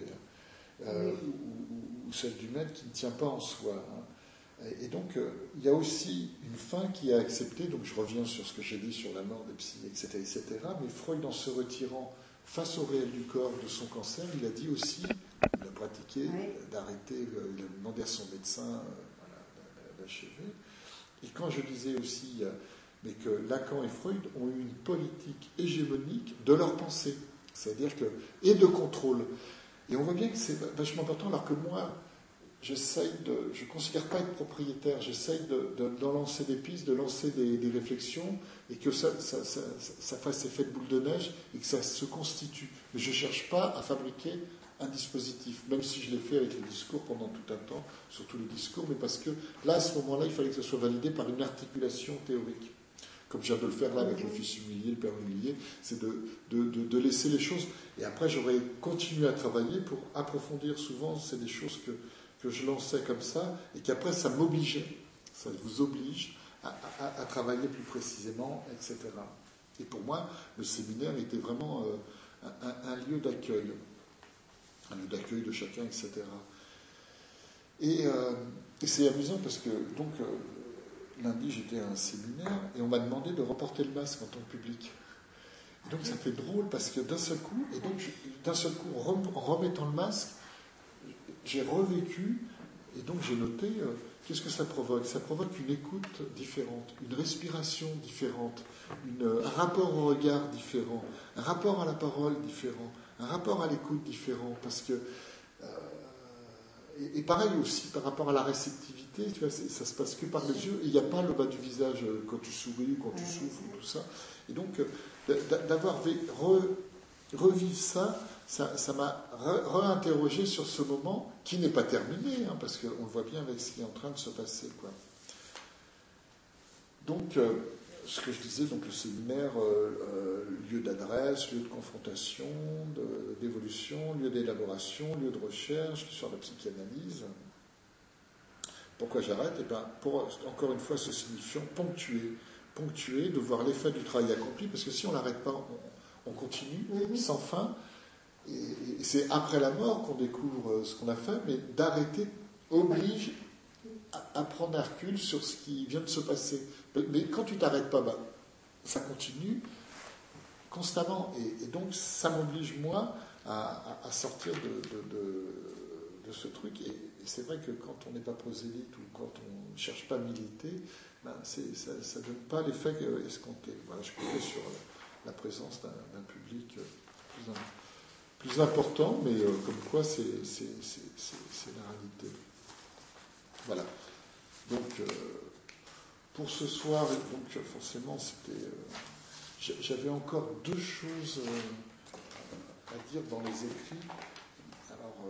ou celle du maître qui ne tient pas en soi. Et donc, il y a aussi une fin qui a accepté, donc je reviens sur ce que j'ai dit sur la mort des psy, etc., mais Freud, en se retirant face au réel du corps de son cancer, il a dit aussi, il a pratiqué d'arrêter, il a demandé à son médecin d'achever. Et quand je disais aussi mais que Lacan et Freud ont eu une politique hégémonique de leur pensée, c'est-à-dire que, et de contrôle. Et on voit bien que c'est vachement important, alors que moi, je ne considère pas être propriétaire, j'essaye d'en lancer des pistes, de lancer des réflexions, et que ça fasse effet de boule de neige, et que ça se constitue. Mais je ne cherche pas à fabriquer un dispositif, même si je l'ai fait avec les discours pendant tout un temps, surtout les discours, mais parce que là, à ce moment-là, il fallait que ça soit validé par une articulation théorique. Comme je viens de le faire là avec le fils humilié, le père humilié, c'est de laisser les choses. Et après, j'aurais continué à travailler pour approfondir. Souvent, c'est des choses que je lançais comme ça, et qu'après, ça m'obligeait, ça vous oblige à travailler plus précisément, etc. Et pour moi, le séminaire était vraiment un lieu d'accueil de chacun, etc. Et c'est amusant parce que, donc, lundi, j'étais à un séminaire et on m'a demandé de reporter le masque en tant que public. Et donc, ça fait drôle parce que d'un seul coup, en remettant le masque, j'ai revécu et donc j'ai noté qu'est-ce que ça provoque. Ça provoque une écoute différente, une respiration différente, un rapport au regard différent, un rapport à la parole différent, un rapport à l'écoute différent, parce que et pareil aussi par rapport à la réceptivité, tu vois, ça se passe que par les yeux, et il n'y a pas le bas du visage quand tu souris, quand tu souffles, tout ça. Et donc, d'avoir revivre ça m'a réinterrogé sur ce moment, qui n'est pas terminé, hein, parce qu'on le voit bien avec ce qui est en train de se passer, quoi. Donc, ce que je disais, donc le séminaire, lieu d'adresse, lieu de confrontation, d'évolution, lieu d'élaboration, lieu de recherche sur la psychanalyse. Pourquoi j'arrête? Eh bien, pour, encore une fois, ce signifiant ponctuer, de voir l'effet du travail accompli, parce que si on n'arrête pas, on continue sans fin, et c'est après la mort qu'on découvre ce qu'on a fait, mais d'arrêter oblige à prendre un recul sur ce qui vient de se passer. Mais quand tu t'arrêtes pas, ça continue constamment. Et donc, ça m'oblige, moi, à sortir de ce truc. Et c'est vrai que quand on n'est pas prosélyte ou quand on ne cherche pas à militer, ça ne donne pas l'effet escompté. Voilà, je comptais sur la présence d'un public plus important, mais comme quoi c'est la réalité. Voilà. Donc, pour ce soir, donc forcément, j'avais encore deux choses à dire dans les écrits. Alors,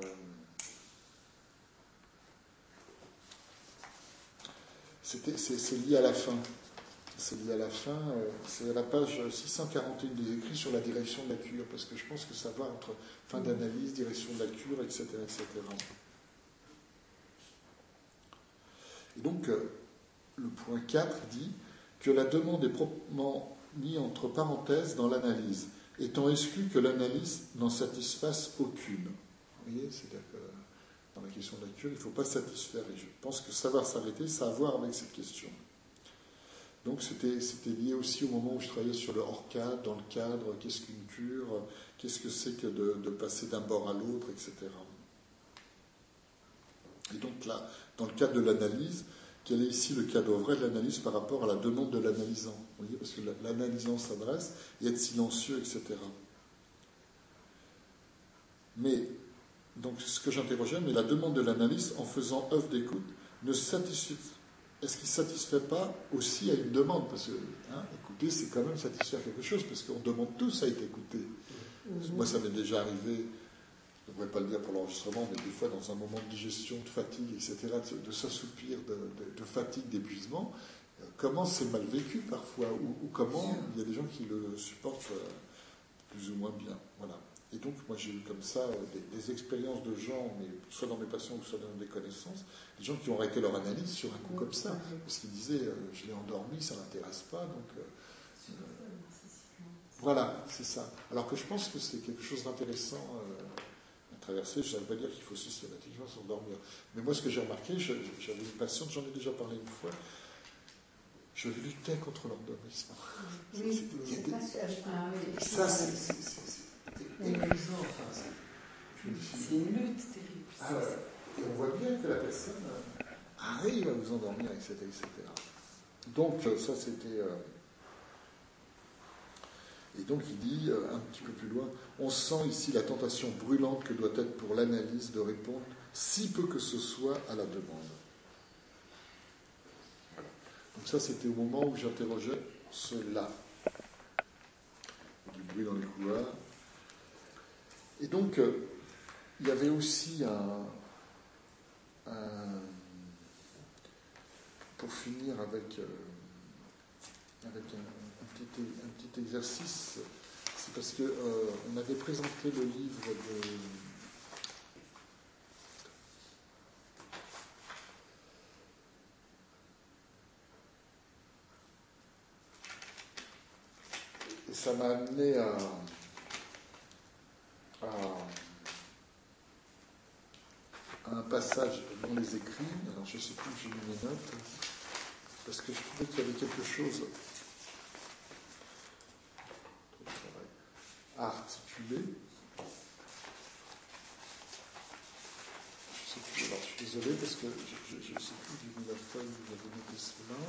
c'est lié à la fin. C'est lié à la fin. C'est à la page 641 des écrits sur la direction de la cure, parce que je pense que ça va entre fin d'analyse, direction de la cure, etc., etc. Et donc, le point 4 dit que la demande est proprement mise entre parenthèses dans l'analyse, étant exclu que l'analyse n'en satisfasse aucune. Vous voyez, c'est-à-dire que dans la question de la cure, il ne faut pas satisfaire. Et je pense que savoir s'arrêter, ça a à voir avec cette question. Donc, c'était lié aussi au moment où je travaillais sur le hors-cadre, dans le cadre, qu'est-ce qu'une cure, qu'est-ce que c'est que de passer d'un bord à l'autre, etc. Et donc là, dans le cadre de l'analyse, quel est ici le cadre vrai de l'analyse par rapport à la demande de l'analysant? Vous voyez, parce que l'analysant s'adresse et être silencieux, etc. Mais, donc ce que j'interrogeais, mais la demande de l'analyse en faisant œuvre d'écoute est-ce qu'il ne satisfait pas aussi à une demande? Parce que écouter, c'est quand même satisfaire quelque chose, parce qu'on demande tous à être écouté. Moi, ça m'est déjà arrivé, je ne devrais pas le dire pour l'enregistrement, mais des fois dans un moment de digestion, de fatigue, etc., de s'assoupir, de fatigue, d'épuisement, comment c'est mal vécu parfois, ou comment il y a des gens qui le supportent plus ou moins bien. Voilà. Et donc, moi, j'ai eu comme ça des expériences de gens, mais soit dans mes patients ou soit dans mes connaissances, des gens qui ont arrêté leur analyse sur un coup comme ça, parce qu'ils disaient je l'ai endormi, ça ne m'intéresse pas, donc voilà, c'est ça. Alors que je pense que c'est quelque chose d'intéressant à traverser. Je ne savais pas dire qu'il faut systématiquement s'endormir. Mais moi, ce que j'ai remarqué, j'avais une patiente, j'en ai déjà parlé une fois, je luttais contre l'endormissement. Oui, ça, C'est épuisant, enfin, C'est une lutte terrible. Ah ouais. Et on voit bien que la personne arrive à vous endormir, etc. Donc, ça, c'était... Et donc, il dit, un petit peu plus loin, on sent ici la tentation brûlante que doit être pour l'analyse de répondre si peu que ce soit à la demande. Voilà. Donc ça, c'était au moment où j'interrogeais cela. Du bruit dans les couloirs. Et donc, il y avait aussi pour finir avec un petit exercice, c'est parce que on avait présenté le livre de... Et ça m'a amené à un passage dans les écrits. Alors je ne sais plus où j'ai mis mes notes, parce que je trouvais qu'il y avait quelque chose à articuler. Je sais plus, alors je suis désolé parce que je ne sais plus du la feuille où j'avais noté cela.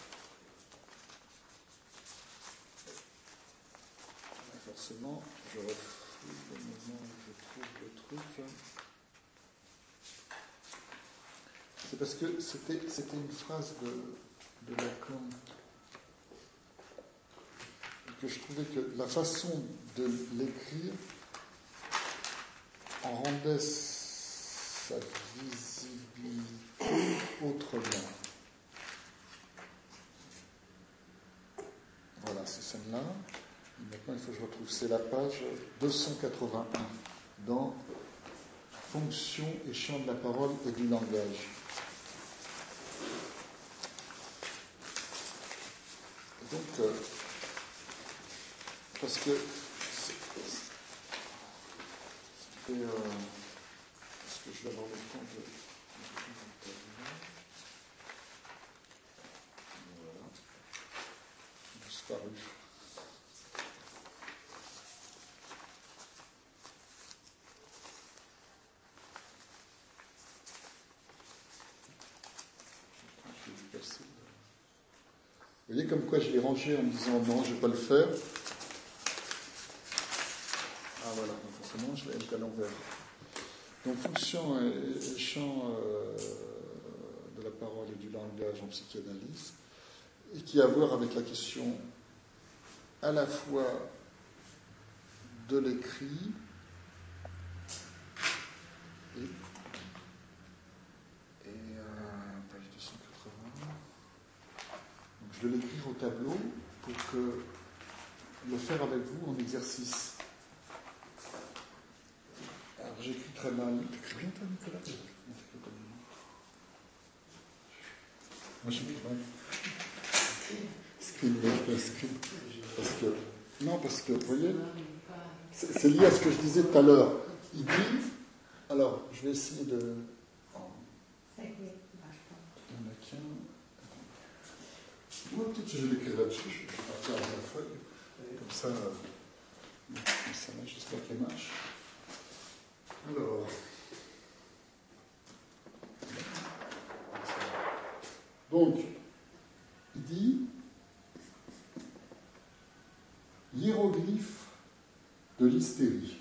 Forcément, je refouille le moment où je trouve le truc. C'est parce que c'était une phrase de Lacan, que je trouvais que la façon de l'écrire en rendait sa visibilité autrement. Voilà, c'est celle-là. Et maintenant, il faut que je retrouve. C'est la page 281 dans Fonction et champ de la parole et du langage. Donc, parce que parce que je vais avoir le temps de... Voilà. Disparu. Vous voyez comme quoi je l'ai rangé en me disant non, je ne vais pas le faire. Ah voilà, donc forcément je l'ai mis à l'envers. Donc fonction et champ de la parole et du langage en psychanalyse, et qui a à voir avec la question à la fois de l'écrit et page 280. Donc je vais l'écrire au tableau pour que le faire avec vous en exercice. Alors j'écris très mal. T'écris bien toi, Nicolas? Moi j'écris mal. Parce que, non, parce que, vous voyez, c'est lié à ce que je disais tout à l'heure. Il dit, alors, je vais essayer de... Il y en a qu'un. Moi, peut-être que je vais l'écrire là-dessus, je vais partir à la feuille, comme ça, j'espère qu'elle marche. Alors... Donc, il dit... Hiéroglyphe de l'hystérie.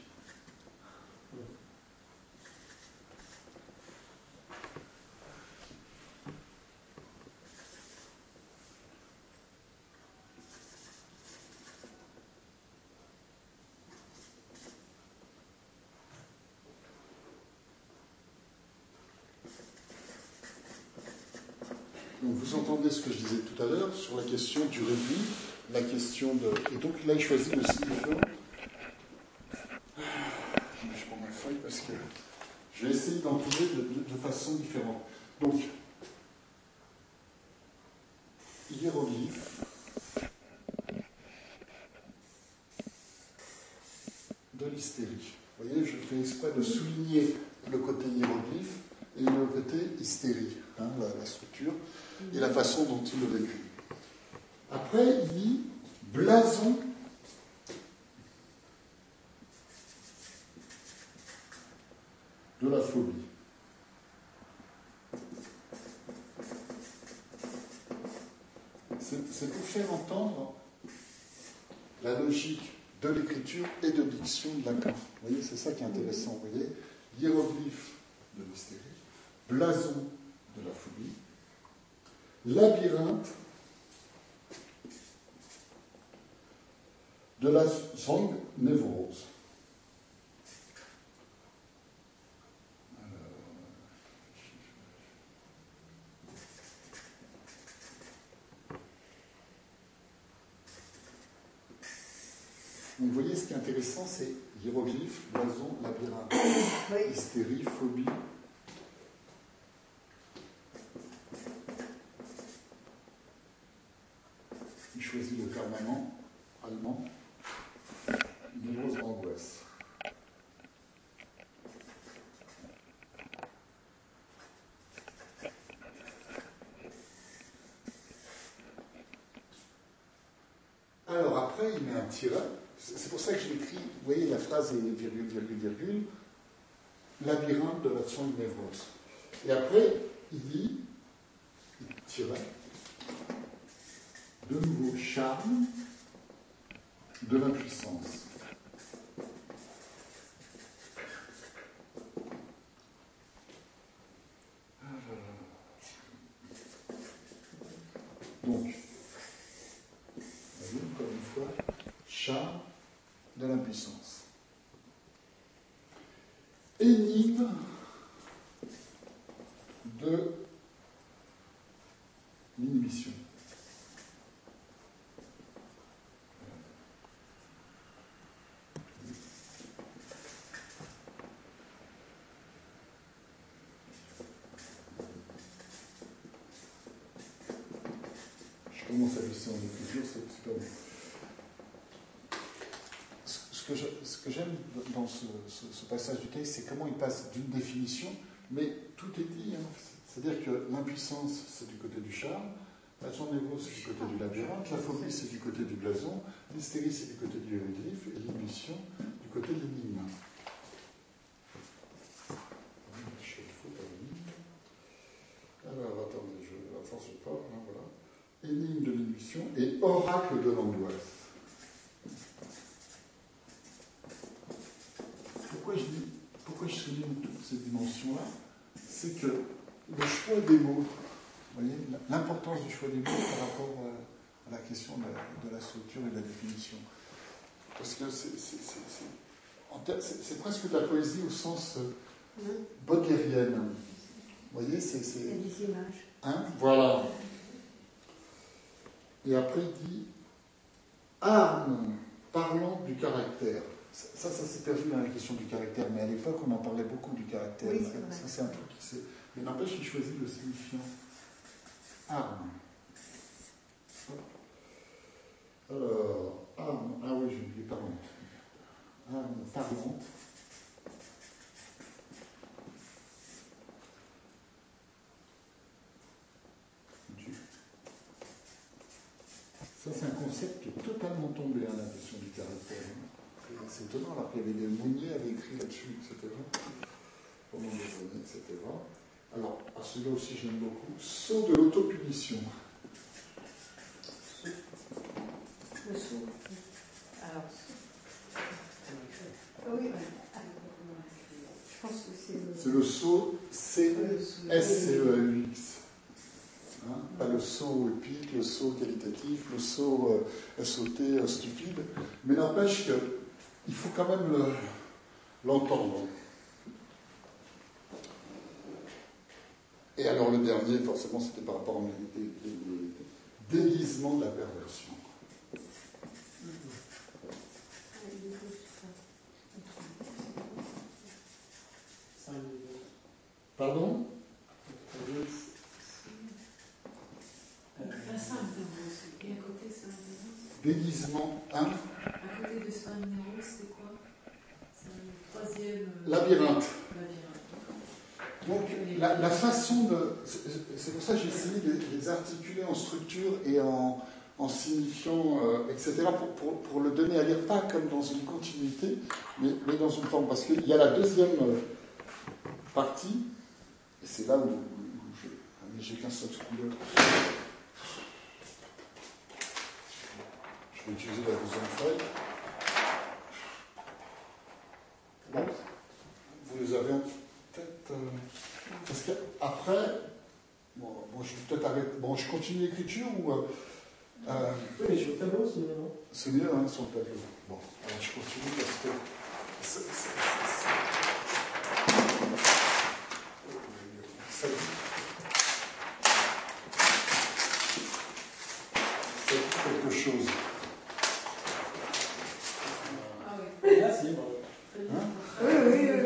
Donc vous entendez ce que je disais tout à l'heure sur la question du réduit, la question de... Et donc là, il choisit le signifiant. Je prends ma feuille parce que je vais essayer d'en trouver de façon différente. Donc, hiéroglyphe de l'hystérie. Vous voyez, je fais exprès de souligner le côté hiéroglyphe et le côté hystérie, hein, la structure, et la façon dont il le décrit. Après, il dit blason c'est pour faire entendre la logique de l'écriture et de diction de Lacan. Vous voyez, c'est ça qui est intéressant. Vous voyez, hiéroglyphe de l'hystérie, blason de la phobie, labyrinthe de la zongnévrose. Donc, vous voyez, ce qui est intéressant, c'est hiéroglyphe, blason, labyrinthe, hystérie, phobie. Il choisit le terme allemand, névrose angoisse. Alors après, il met un tiret. C'est pour ça que je l'écris, vous voyez, la phrase est virgule, virgule, virgule, labyrinthe de la zongnévrose. Et après, il dit, tiret, de nouveau, charme de l'impuissance. Donc, encore une fois, charme de l'impuissance. Énigme de l'inhibition. Je commence à laisser en écriture, c'est pas bon. Ce que j'aime dans ce passage du texte, c'est comment il passe d'une définition, mais tout est dit. Hein. C'est-à-dire que l'impuissance, c'est du côté du charme, la zongnévrose, c'est du côté du labyrinthe, la phobie, c'est du côté du blason, l'hystérie, c'est du côté du hiéroglyphe, et l'inhibition, du côté de l'énigme. Alors, attendez, la force du pas, hein, voilà. Énigme de l'inhibition et oracle de l'angoisse. Pourquoi je souligne toutes ces dimensions-là? C'est que le choix des mots, vous voyez, l'importance du choix des mots par rapport à la question de la structure et de la définition. Parce que c'est presque de la poésie au sens baudelairienne. Vous voyez, c'est des images. Hein, voilà. Et après, il dit arme parlant du caractère. Ça s'est perdu dans la question du caractère, mais à l'époque, on en parlait beaucoup du caractère. Oui, c'est vrai. Ça, c'est un truc qui s'est... Mais n'empêche, il choisit le signifiant. Arme. Alors, arme. Ah oui, j'ai oublié parlante. Arme parlante. Ça, c'est un concept qui est totalement tombé, hein, la question du caractère. C'est étonnant, alors qu'il y avait des Mounier avait écrit là-dessus, etc. Pendant des années, etc. Alors, à celui-là aussi, j'aime beaucoup. Saut de l'autopunition. Le saut. Alors. Oui, je pense que c'est le saut S-C-E-L-U-X. Hein, pas le saut épique, le saut qualitatif, le saut SOT stupide, mais n'empêche qu'il faut quand même l'entendre. Et alors le dernier, forcément, c'était par rapport au déguisement de la perversion. Pardon? Et à côté, c'est un Déguisement 1. À côté de Swan-Nero, c'est quoi? C'est un troisième. Labyrinthe. Labyrinthe. Donc, la façon de. C'est pour ça que j'ai essayé de les articuler en structure et en signifiant, etc., pour le donner à lire, pas comme dans une continuité, mais dans une forme. Parce qu'il y a la deuxième partie, et c'est là où j'ai qu'un seul couleur. Je vais utiliser la deuxième feuille. Bon, vous les avez en tête. Parce qu'après, bon, je vais peut-être arrêter. Bon, je continue l'écriture ou. Oui, mais sur le tableau, c'est mieux, non? C'est mieux, hein, sur le tableau. Bon, alors je continue parce que. C'est quelque chose. Ah oui. Et là, c'est libre. Hein? Oui.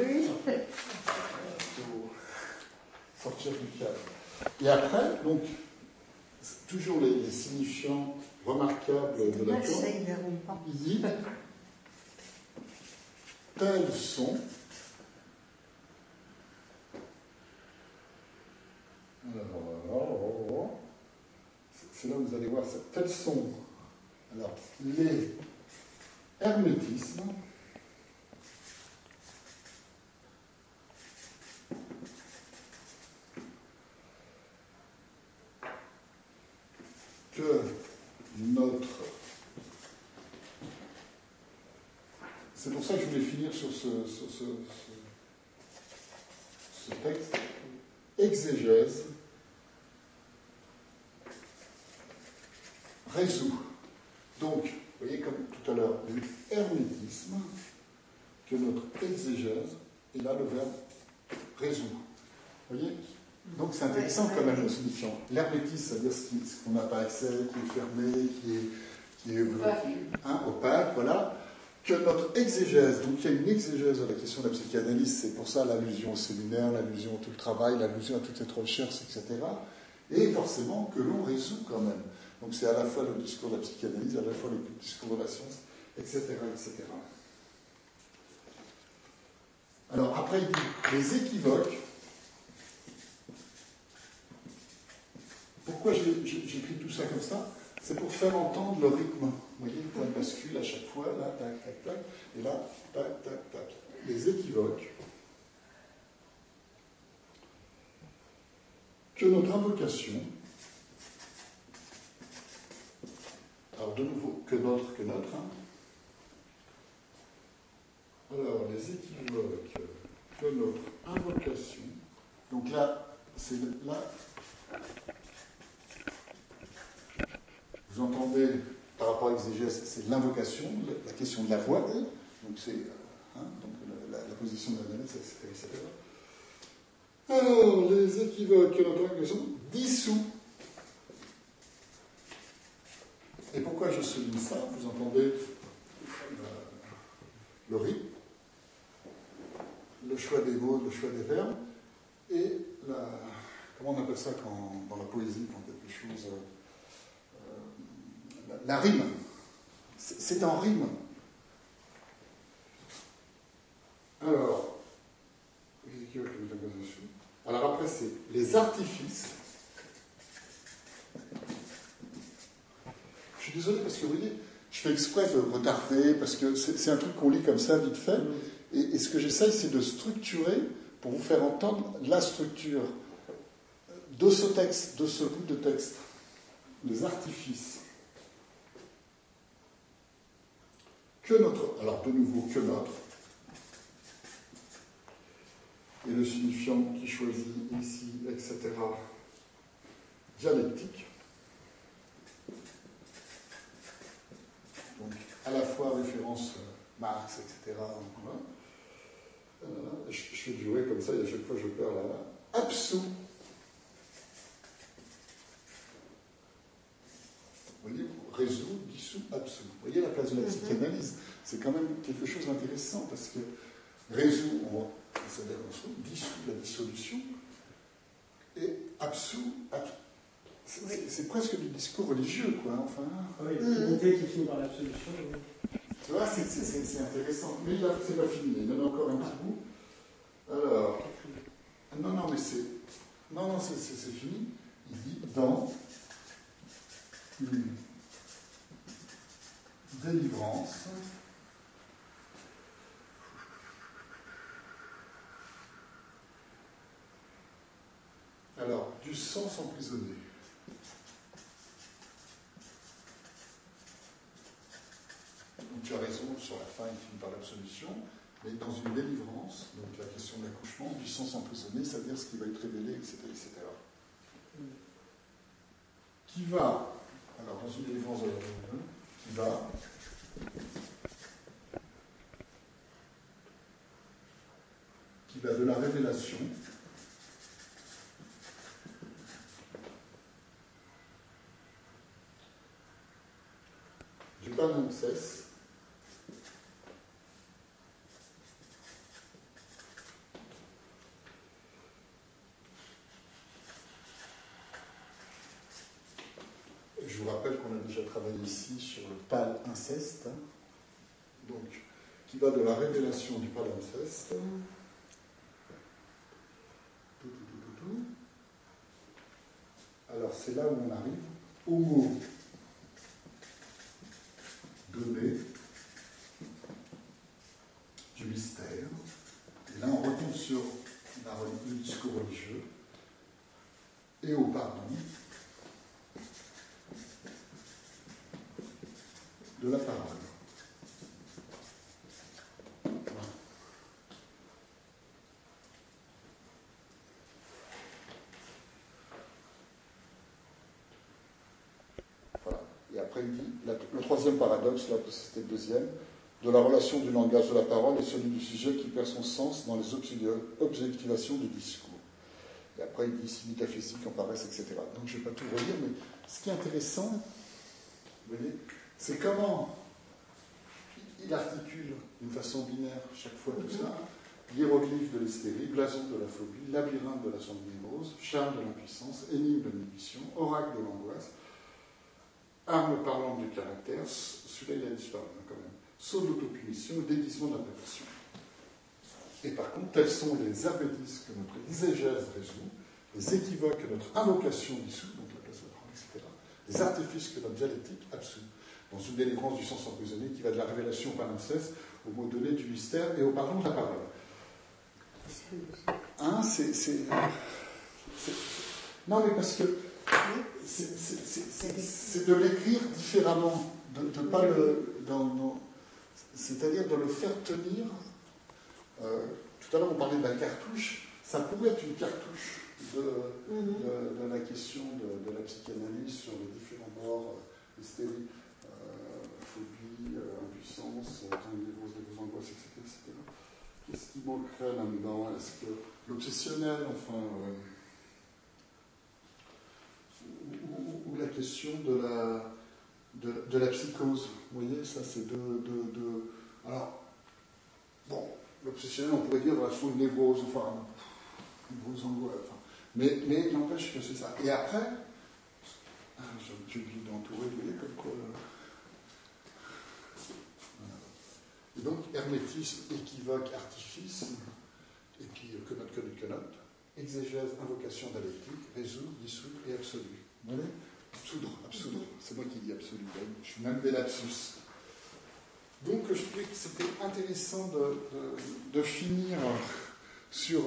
Sortir du cadre. Et après, donc, toujours les signifiants remarquables de la Là, tour. ça, ils verront pas. Il dit tels sont. C'est là où vous allez voir ça. Tels sont alors, les hermétismes que notre. C'est pour ça que je voulais finir sur ce texte. Exégèse résout. Donc, vous voyez comme tout à l'heure, l'hermétisme, que notre exégèse, et là le verbe résout. Vous voyez? Donc c'est intéressant quand même le signifiant. L'hermétisme, c'est-à-dire ce qu'on n'a pas accès, qui est fermé, qui est opaque, voilà. Que notre exégèse, donc il y a une exégèse de la question de la psychanalyse, c'est pour ça l'allusion au séminaire, l'allusion à tout le travail, l'allusion à toutes cette recherche, etc. Et forcément que l'on résout quand même. Donc c'est à la fois le discours de la psychanalyse, à la fois le discours de la science, etc. etc. Alors après il dit les équivoques. Pourquoi j'écris tout ça comme ça? C'est pour faire entendre le rythme. Vous voyez, le point de bascule à chaque fois, là, tac, tac, tac, et là, tac, tac, tac. Les équivoques. Que notre invocation, alors de nouveau, que notre, hein. Alors, les équivoques, que notre invocation, donc là, c'est là. Vous entendez, par rapport à l'exégèse, c'est l'invocation, la question de la voix, donc c'est donc la position de la manette, etc. Alors, les équivoques que notre invocation dissout. Et pourquoi je souligne ça? Vous entendez le rythme, le choix des mots, le choix des verbes, et comment on appelle ça dans la poésie, quand quelque chose. La rime. C'est en rime. Alors après, c'est les artifices. Je suis désolé parce que vous voyez, je fais exprès de retarder parce que c'est un truc qu'on lit comme ça, vite fait. Et ce que j'essaye, c'est de structurer pour vous faire entendre la structure de ce texte, de ce bout de texte. Les artifices. Que notre, alors de nouveau, que notre, et le signifiant qui choisit ici, etc., dialectique. Donc, à la fois référence Marx, etc., voilà. Je fais durer comme ça, et à chaque fois je perds là. Absous. Vous voyez, résout, dissout, absous. Vous voyez la place de la psychanalyse. C'est quand même quelque chose d'intéressant parce que résout, c'est-à-dire dissout la dissolution, et absous, c'est presque du discours religieux, quoi. Enfin. Oui, l'unité qui finit par l'absolution. Tu vois, c'est intéressant. Mais là, c'est pas fini. Il y en a encore un petit bout. Alors, non, mais c'est. Non, c'est fini. Il dit dans une délivrance. Alors, du sens emprisonné. raison, sur la fin, il finit par l'absolution, mais dans une délivrance, donc la question de l'accouchement, du sens emprisonné, c'est-à-dire ce qui va être révélé, etc., etc. Qui va, alors dans une délivrance de la qui va de la révélation du palimpseste je vous rappelle qu'on a déjà travaillé ici sur le palimpseste, donc qui va de la révélation du palimpseste alors c'est là où on arrive au mot donné du mystère. Et là, on retombe sur le discours religieux et au pardon de la parole. Voilà. Et après, il dit, le troisième paradoxe, là, c'était le deuxième, de la relation du langage de la parole et celui du sujet qui perd son sens dans les objectivations du discours. Et après, il dit si métaphysiques en paraissent, etc. Donc, je ne vais pas tout relire, mais ce qui est intéressant, vous voyez, c'est comment il articule d'une façon binaire chaque fois tout ça. Hiéroglyphe de l'hystérie, blason de la phobie, labyrinthe de la somnambulose, charme de l'impuissance, énigme de l'inhibition, oracle de l'angoisse, arme parlante du caractère, celui-là il a disparu quand même, saut d'autopunition, déguisement d'interprétation. Et par contre, tels sont les hermétismes que notre exégèse résout, les équivoques que notre invocation dissout, donc la place de la etc., les artifices que notre dialectique absout, dans une délivrance du sens emprisonné qui va de la révélation au palimpseste, au mot donné du mystère et au pardon de la parole. Hein, non, mais parce que c'est de l'écrire différemment, de pas c'est-à-dire de le faire tenir. Tout à l'heure, on parlait de la cartouche. Ça pourrait être une cartouche de la question de la psychanalyse sur les différents bords, hystérie, phobie, impuissance, des angoisses, etc. Qu'est-ce qui manquerait là-dedans? Est-ce que l'obsessionnel, enfin, ou la question de la psychose? Vous voyez, ça c'est alors, bon, l'obsessionnel, on pourrait dire, il faut une névrose, enfin, une grosse angoisse, enfin, mais il n'empêche que c'est ça. Et après, j'ai oublié d'entourer, vous voyez, comme quoi. Et donc, hermétisme, équivoque, artifice, et puis que note, exégèse, invocation dialectique, résoudre, dissoudre et absolu. Vous voyez? Absoudre, c'est moi qui dis absolu, je suis même des lapsus. Donc, je trouvais que c'était intéressant de finir sur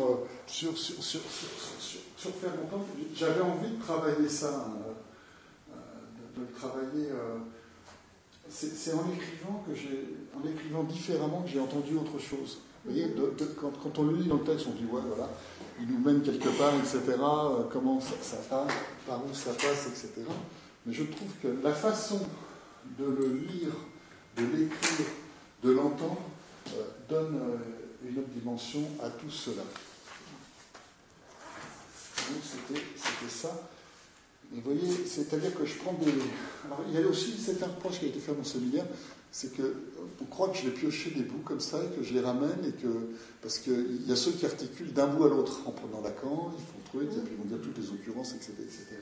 faire longtemps. J'avais envie de travailler ça, de le travailler. C'est en écrivant différemment que j'ai entendu autre chose. Vous voyez, quand on le lit dans le texte, on dit ouais, voilà, il nous mène quelque part, etc. Comment ça passe, par où ça passe, etc. Mais je trouve que la façon de le lire, de l'écrire, de l'entendre, donne une autre dimension à tout cela. Donc c'était ça. Et vous voyez, c'est-à-dire que je prends des... Alors, il y a aussi cette approche qui a été faite dans ce séminaire, c'est qu'on croit que je vais piocher des bouts comme ça et que je les ramène, parce qu'il y a ceux qui articulent d'un bout à l'autre en prenant Lacan, il faut trouver, puis ils vont dire toutes les occurrences, etc.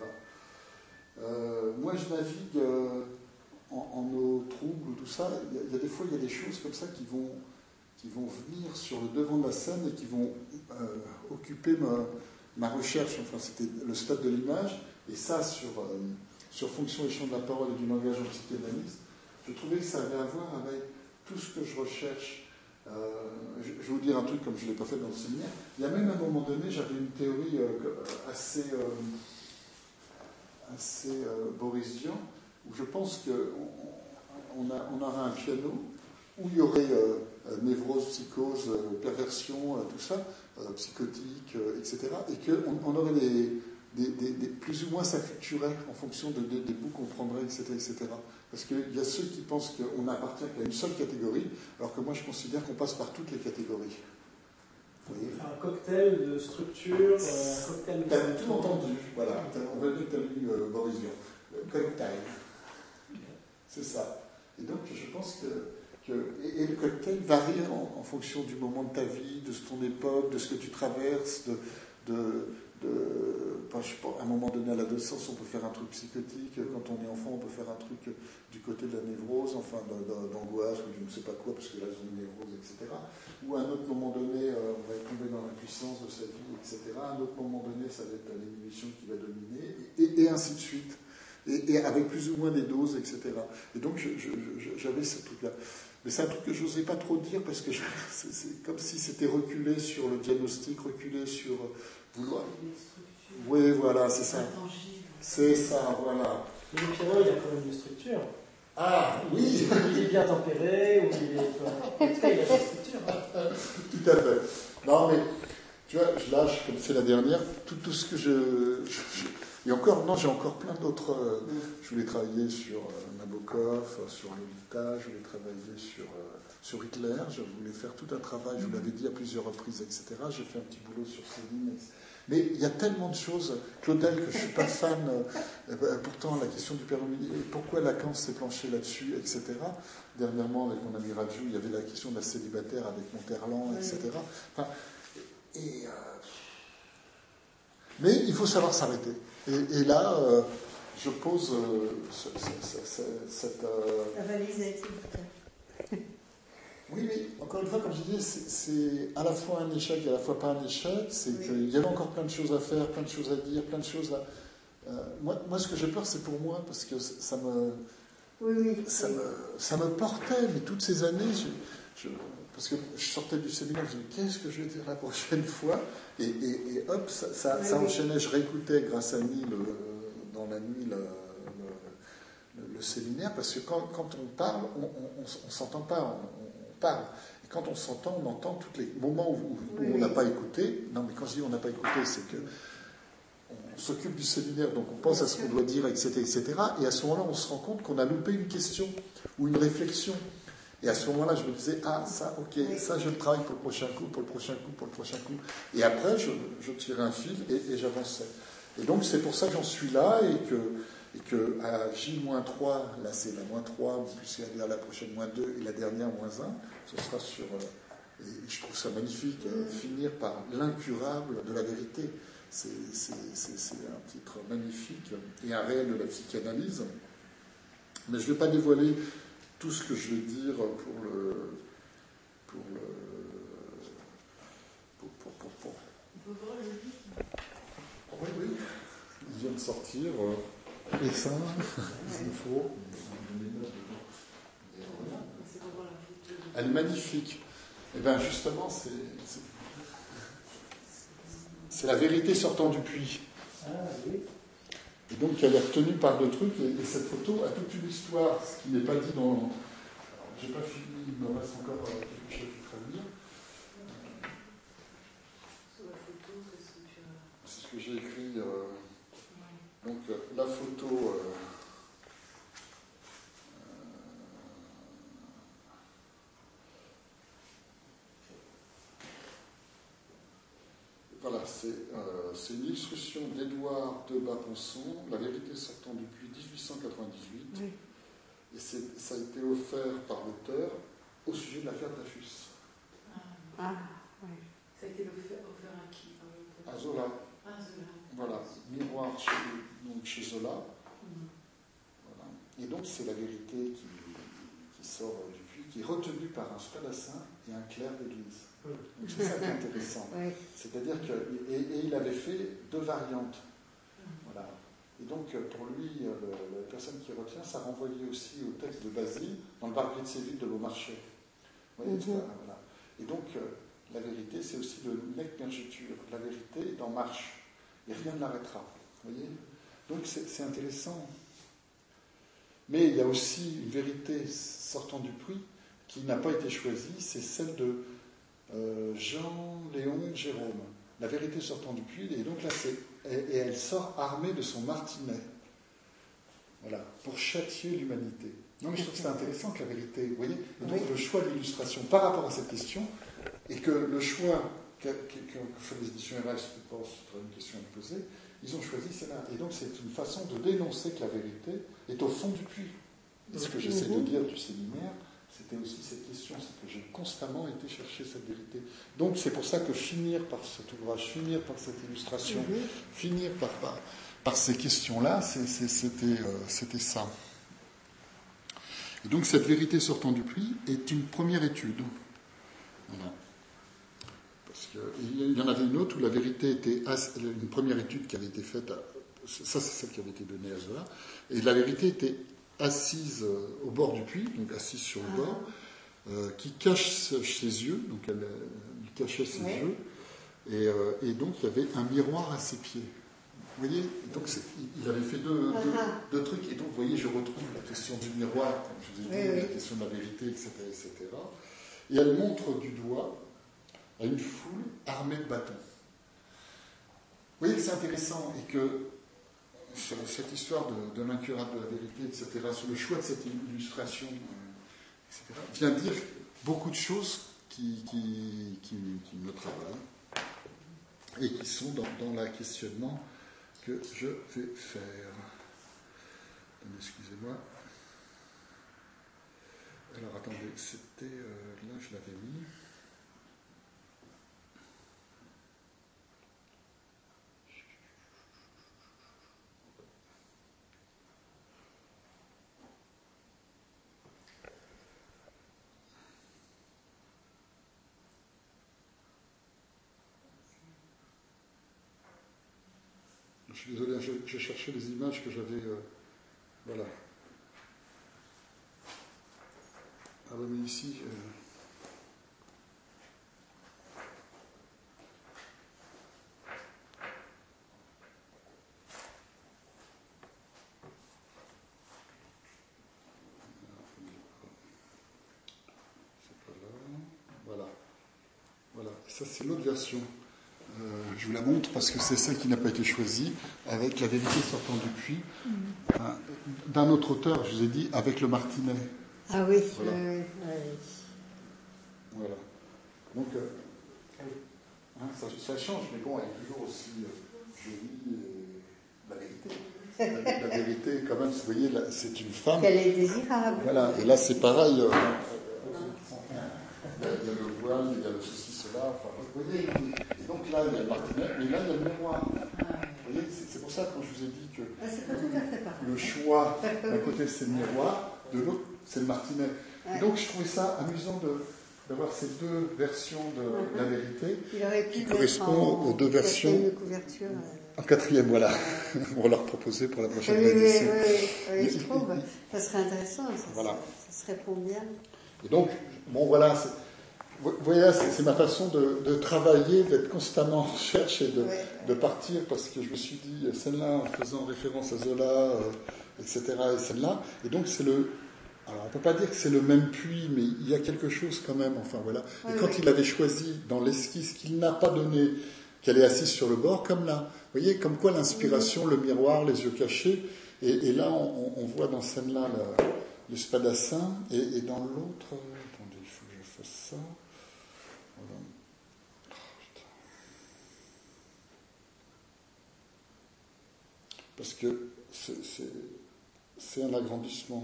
Moi, je navigue en eau trouble, tout ça. Il y a des fois, il y a des choses comme ça qui vont venir sur le devant de la scène et qui vont occuper ma recherche. Enfin, c'était le stade de l'image. Et ça, sur fonction des champs de la parole et du langage en psychanalyse, je trouvais que ça avait à voir avec tout ce que je recherche. Je vais vous dire un truc comme je ne l'ai pas fait dans le séminaire. Il y a même à un moment donné, j'avais une théorie assez borisienne, où je pense qu'on aura un piano, où il y aurait névrose, psychose, perversion, tout ça, psychotique, etc. Et qu'on aurait plus ou moins ça fluctuerait en fonction des bouts qu'on prendrait, etc., etc. Parce qu'il y a ceux qui pensent qu'on n'appartient qu'à une seule catégorie, alors que moi je considère qu'on passe par toutes les catégories. Vous voyez ? Un cocktail de structure, un cocktail de... Tu as tout entendu, voilà. On va dire que tu as lu Boris Vian. Cocktail. C'est ça. Et donc je pense que et le cocktail varie en fonction du moment de ta vie, de ton époque, de ce que tu traverses, à un moment donné à l'adolescence, on peut faire un truc psychotique, quand on est enfant, on peut faire un truc du côté de la névrose, enfin d'angoisse, ou je ne sais pas quoi, parce que là, ils ont une névrose, etc. Ou à un autre moment donné, on va tomber dans la puissance de sa vie, etc. À un autre moment donné, ça va être l'évolution qui va dominer, et ainsi de suite. Et avec plus ou moins des doses, etc. Et donc, j'avais ce truc-là. Mais c'est un truc que je n'osais pas trop dire, parce que c'est comme si c'était reculé sur le diagnostic, reculé sur vouloir... Oui, voilà, c'est ça. C'est ça, voilà. Mais le piano, il a quand même une structure. Ah, oui. Il est bien tempéré, ou il est... En tout cas, il a sa structure. Tout à fait. Non, mais, tu vois, je lâche, comme c'est la dernière, tout ce que et encore, non, j'ai encore plein d'autres... Je voulais travailler sur Nabokov, sur Lolita, je voulais travailler sur Hitler, je voulais faire tout un travail, je vous l'avais dit à plusieurs reprises, etc. J'ai fait un petit boulot sur Céline, etc. Mais il y a tellement de choses, Claudel, que je ne suis pas fan, pourtant la question du père Omni, pourquoi Lacan s'est planché là-dessus, etc. Dernièrement, avec mon ami Raju, il y avait la question de la célibataire avec Monterland, etc. Enfin, mais il faut savoir s'arrêter. Et là, je pose cette... La valise a été vite. Oui, mais encore une fois, comme je disais, c'est à la fois un échec et à la fois pas un échec. C'est qu'il y avait encore plein de choses à faire, plein de choses à dire, plein de choses à... Moi, ce que j'ai peur, c'est pour moi, parce que ça me portait, mais toutes ces années, parce que je sortais du séminaire, je me disais, qu'est-ce que je vais dire la prochaine fois ? Et hop, ça enchaînait. Je réécoutais grâce à Neil dans la nuit le séminaire, parce que quand on parle, on ne s'entend pas, on parle. Et quand on s'entend, on entend tous les moments où on n'a pas écouté. Non, mais quand je dis on n'a pas écouté, c'est que on s'occupe du séminaire, donc on pense à ce qu'on doit dire, etc., etc. Et à ce moment-là, on se rend compte qu'on a loupé une question ou une réflexion. Et à ce moment-là, je me disais, ça, ok, ça, je le travaille pour le prochain coup, pour le prochain coup, pour le prochain coup. Et après, je tirais un fil et j'avançais. Et donc, c'est pour ça que j'en suis là et que à J-3, là, c'est la -3, puis la prochaine -2 et la dernière -1, ce sera sur... et je trouve ça magnifique, finir par l'incurable de la vérité. C'est un titre magnifique et un réel de la psychanalyse. Mais je ne vais pas dévoiler tout ce que je vais dire pour le... On peut voir le livre. Oui. Il vient de sortir. Et ça, il faut... C'est pour voir la photo. Elle est magnifique. Et bien justement, c'est la vérité sortant du puits. Ah, oui. Et donc elle est retenue par deux trucs, et cette photo a toute une histoire, ce qui n'est pas dit dans... Alors, j'ai pas fini, il me reste encore quelque chose à lire. Sur la photo, qu'est-ce que tu as... C'est ce que j'ai écrit. Donc la photo... Voilà, c'est une illustration d'Édouard Debat-Ponson, La vérité sortant du puits, 1898. Oui. Et ça a été offert par l'auteur au sujet de l'affaire Dreyfus. Oui. Ça a été offert à qui? À Zola. Ah, Zola. Voilà, miroir chez Zola. Voilà. Et donc c'est la vérité qui sort du puits, qui est retenue par un spadassin et un clerc d'église. Donc c'est ça qui est intéressant. Oui. C'est-à-dire et il avait fait deux variantes. Voilà. Et donc pour lui, la personne qui retient, ça renvoyait aussi au texte de Basile dans le Barbier de Séville de Beaumarchais. Voilà. Et donc la vérité, c'est aussi le nec mergitur. La vérité est en marche. Et rien ne l'arrêtera. Vous voyez ? Donc c'est intéressant. Mais il y a aussi une vérité sortant du puits qui n'a pas été choisie, c'est celle de Jean-Léon Gérôme. La vérité sortant du puits, et donc là, et elle sort armée de son martinet. Voilà, pour châtier l'humanité. Non, mais je trouve que c'est intéressant que la vérité, vous voyez, donc le choix de l'illustration par rapport à cette question, et que le choix que fait les éditions RS, je pense, c'est une question à me poser, ils ont choisi celle-là. Et donc c'est une façon de dénoncer que la vérité est au fond du puits. Et ce que j'essaie de dire du séminaire, c'était aussi cette question, c'est que j'ai constamment été chercher cette vérité. Donc c'est pour ça que finir par cet ouvrage, finir par cette illustration, finir par ces questions-là, c'était ça. Et donc cette vérité sortant du puits est une première étude. Voilà. Parce qu'il y en avait une autre où la vérité était une première étude qui avait été faite, ça c'est celle qui avait été donnée à Zola, et la vérité était assise au bord du puits, donc assise sur le bord, qui cache ses yeux, donc elle cachait ses yeux, et donc il y avait un miroir à ses pieds. Vous voyez, donc il avait fait deux trucs, et donc vous voyez, je retrouve la question du miroir, comme je vous ai dit, la question de la vérité, etc., etc. Et elle montre du doigt à une foule armée de bâtons. Vous voyez que c'est intéressant, et que cette histoire de l'incurable de la vérité, etc., sur le choix de cette illustration, etc., vient dire beaucoup de choses qui me travaillent et qui sont dans le questionnement que je vais faire. Excusez-moi. Alors attendez, c'était là je l'avais mis. Je suis désolé, je cherchais les images que j'avais. Voilà. Ah oui, mais ici. C'est pas là. Voilà. Voilà. Ça, c'est l'autre version. Je vous la montre parce que c'est celle qui n'a pas été choisie, avec la vérité sortant du puits, d'un autre auteur, je vous ai dit, avec le martinet. Ah oui, voilà. Oui. Voilà. Donc, ça change, mais bon, elle est toujours aussi jolie, la vérité. La vérité, quand même, vous voyez, là, c'est une femme. Elle est désirable. Voilà, et là, c'est pareil. Il y a le voile, il y a le ceci, cela, enfin, vous voyez, et donc là, il y a le martinet, mais là, il y a le miroir. Vous voyez, c'est pour ça que quand je vous ai dit que c'est pas tout à fait pareil. Le choix, d'un côté, c'est le miroir, de l'autre, c'est le martinet. Et donc, je trouvais ça amusant d'avoir ces deux versions de la vérité qui correspondent aux deux versions. Couverture, en quatrième, voilà. On va leur proposer pour la prochaine édition. Oui, je trouve. Ça serait intéressant. Voilà. Ça se répond bien. Et donc, bon, voilà. Vous voyez, c'est ma façon de travailler, d'être constamment en recherche et de partir, parce que je me suis dit, celle-là, en faisant référence à Zola, etc., et celle-là. Et donc, c'est le. Alors, on ne peut pas dire que c'est le même puits, mais il y a quelque chose quand même, enfin voilà. Et quand il avait choisi dans l'esquisse qu'il n'a pas donné, qu'elle est assise sur le bord, comme là. Vous voyez, comme quoi l'inspiration, le miroir, les yeux cachés. Et là, on voit dans celle-là le spadassin, et dans l'autre. Attendez, il faut que je fasse ça. Voilà. Parce que c'est un agrandissement.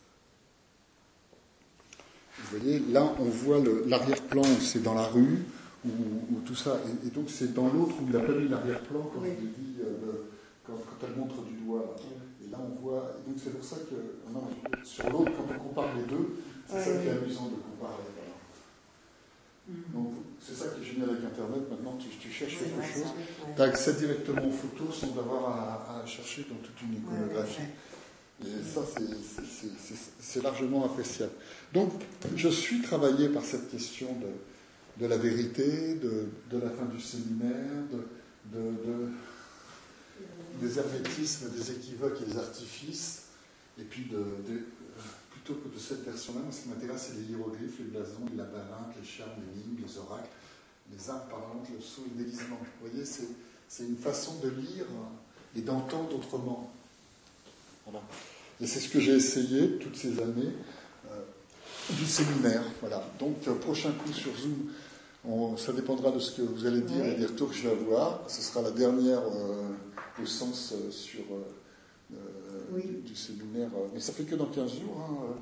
Vous voyez, là, on voit l'arrière-plan où c'est dans la rue, ou tout ça. Et donc, c'est dans l'autre où il n'a pas mis l'arrière-plan, comme je l'ai dit, quand elle montre du doigt. Là. Et là, on voit. Et donc, c'est pour ça que. Non, sur l'autre, quand on compare les deux, c'est ça qui est amusant de comparer. Voilà. Donc, c'est ça qui est génial avec Internet. Maintenant, tu cherches quelque chose. Tu as accès directement aux photos sans avoir à chercher dans toute une iconographie. Et ça, c'est largement appréciable. Donc, je suis travaillé par cette question de la vérité, de la fin du séminaire, des hermétismes, des équivoques et des artifices, et puis plutôt que de cette version-là. Moi, ce qui m'intéresse, c'est les hiéroglyphes, les blasons, les labyrinthes, les charmes, les lignes, les oracles, les armes parlantes, le sceau, le déguisement. Vous voyez, c'est une façon de lire et d'entendre autrement. Voilà. Et c'est ce que j'ai essayé toutes ces années du séminaire. Voilà. Donc, prochain coup sur Zoom, ça dépendra de ce que vous allez dire et des retours que je vais avoir. Ce sera la dernière au sens sur du séminaire. Mais ça fait que dans 15 jours.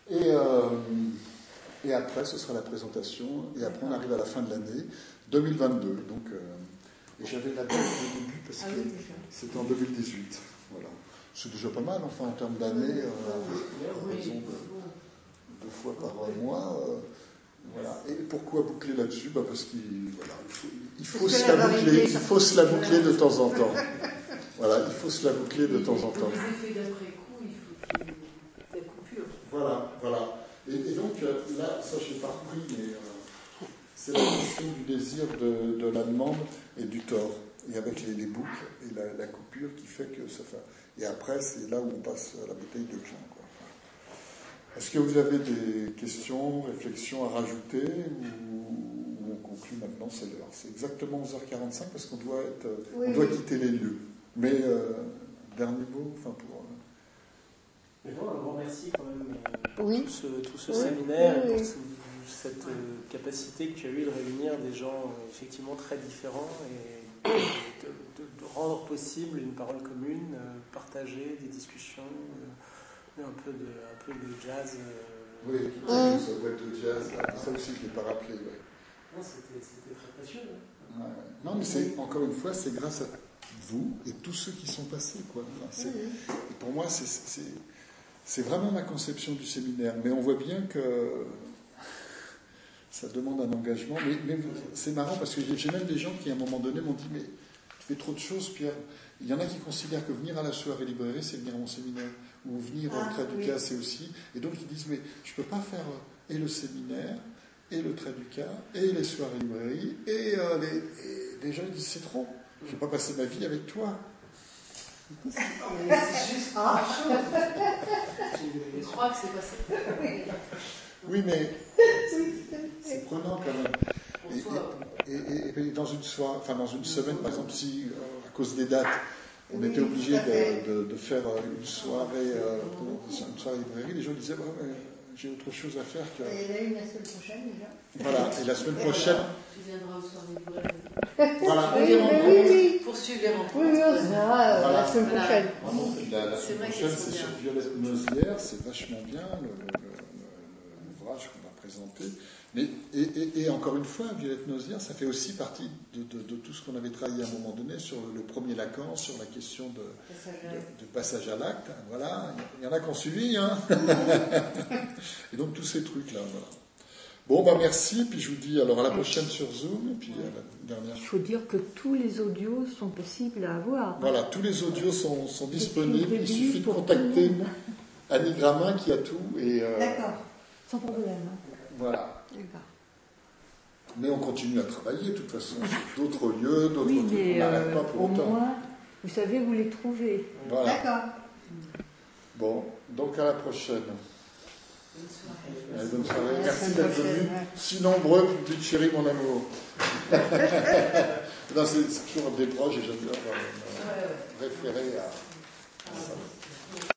Et après, ce sera la présentation. Et après, on arrive à la fin de l'année 2022. Donc, et j'avais la date au début parce que c'était en 2018. Voilà. C'est déjà pas mal, enfin, en termes d'années, à raison de 2 fois par mois. Voilà. Et pourquoi boucler là-dessus? Parce qu'il faut se la boucler de temps en temps. Voilà, il faut se la boucler de temps en temps. Pour les effets d'après-coup, il faut des coupures. Voilà. Et donc, là, ça, je n'ai pas repris, mais c'est la question du désir, de la demande et du tort. Et avec les boucles et la coupure qui fait que ça fait... Et après, c'est là où on passe à la bouteille de vin, quoi. Est-ce que vous avez des questions, réflexions à rajouter ou on conclut maintenant? C'est l'heure. C'est exactement 11h45 parce qu'on doit quitter les lieux. Mais dernier mot, pour... Mais bon, un grand merci quand même tout ce Oui. séminaire et pour cette capacité que tu as eue de réunir des gens effectivement très différents et de rendre possible une parole commune, partager des discussions, un peu de jazz. Oui, ça doit être de jazz. Ça aussi, je ne l'ai pas rappelé. Ouais. Non, c'était très précieux. Hein. Ouais. Non, mais encore une fois, c'est grâce à vous et tous ceux qui sont passés, quoi. Enfin, pour moi, c'est vraiment ma conception du séminaire. Mais on voit bien que ça demande un engagement. Mais c'est marrant parce que j'ai même des gens qui, à un moment donné, m'ont dit « Mais tu fais trop de choses, Pierre. » Il y en a qui considèrent que venir à la soirée librairie, c'est venir à mon séminaire. Ou venir au Traduca, c'est aussi. Et donc, ils disent « Mais je ne peux pas faire et le séminaire, et le Traduca, et les soirées librairie, et les gens ils disent « C'est trop. Je ne vais pas passer ma vie avec toi. » C'est juste je crois que c'est passé. Oui, mais c'est prenant quand même. Et dans une soirée, dans une semaine, par exemple, si à cause des dates, on était obligé de faire une soirée librairie, les gens disaient j'ai autre chose à faire que. Il y en a une la semaine prochaine déjà. Voilà, et la semaine prochaine. Tu viendras au soir librairie. Voilà. Pour suivre les rencontres. Oui, on verra la semaine prochaine. La semaine prochaine, c'est sur Violette Nozière, c'est vachement bien l'ouvrage qu'on a présenté. Mais, et encore une fois, Violette Nozière, ça fait aussi partie de tout ce qu'on avait travaillé à un moment donné sur le premier Lacan, sur la question de passage à l'acte. Voilà, il y en a qui ont suivi. Hein. Et donc tous ces trucs-là. Voilà. Bon, merci, puis je vous dis alors à la prochaine sur Zoom, et puis à la dernière. Il faut dire que tous les audios sont possibles à avoir. Voilà, tous les audios sont disponibles, il suffit de contacter Annie Gramin qui a tout. D'accord. Sans problème. Voilà. D'accord. Mais on continue à travailler, de toute façon, sur d'autres lieux, d'autres oui, trucs, mais on n'arrête pas pour au autant. moins, vous savez où les trouver. Voilà. D'accord. Bon, donc à la prochaine. Bonne soirée. Allez, bonne soirée. À la Merci semaine d'être prochaine, venus ouais. si nombreux, public chéri, mon amour. Non, c'est toujours des proches et j'adore référer à ça.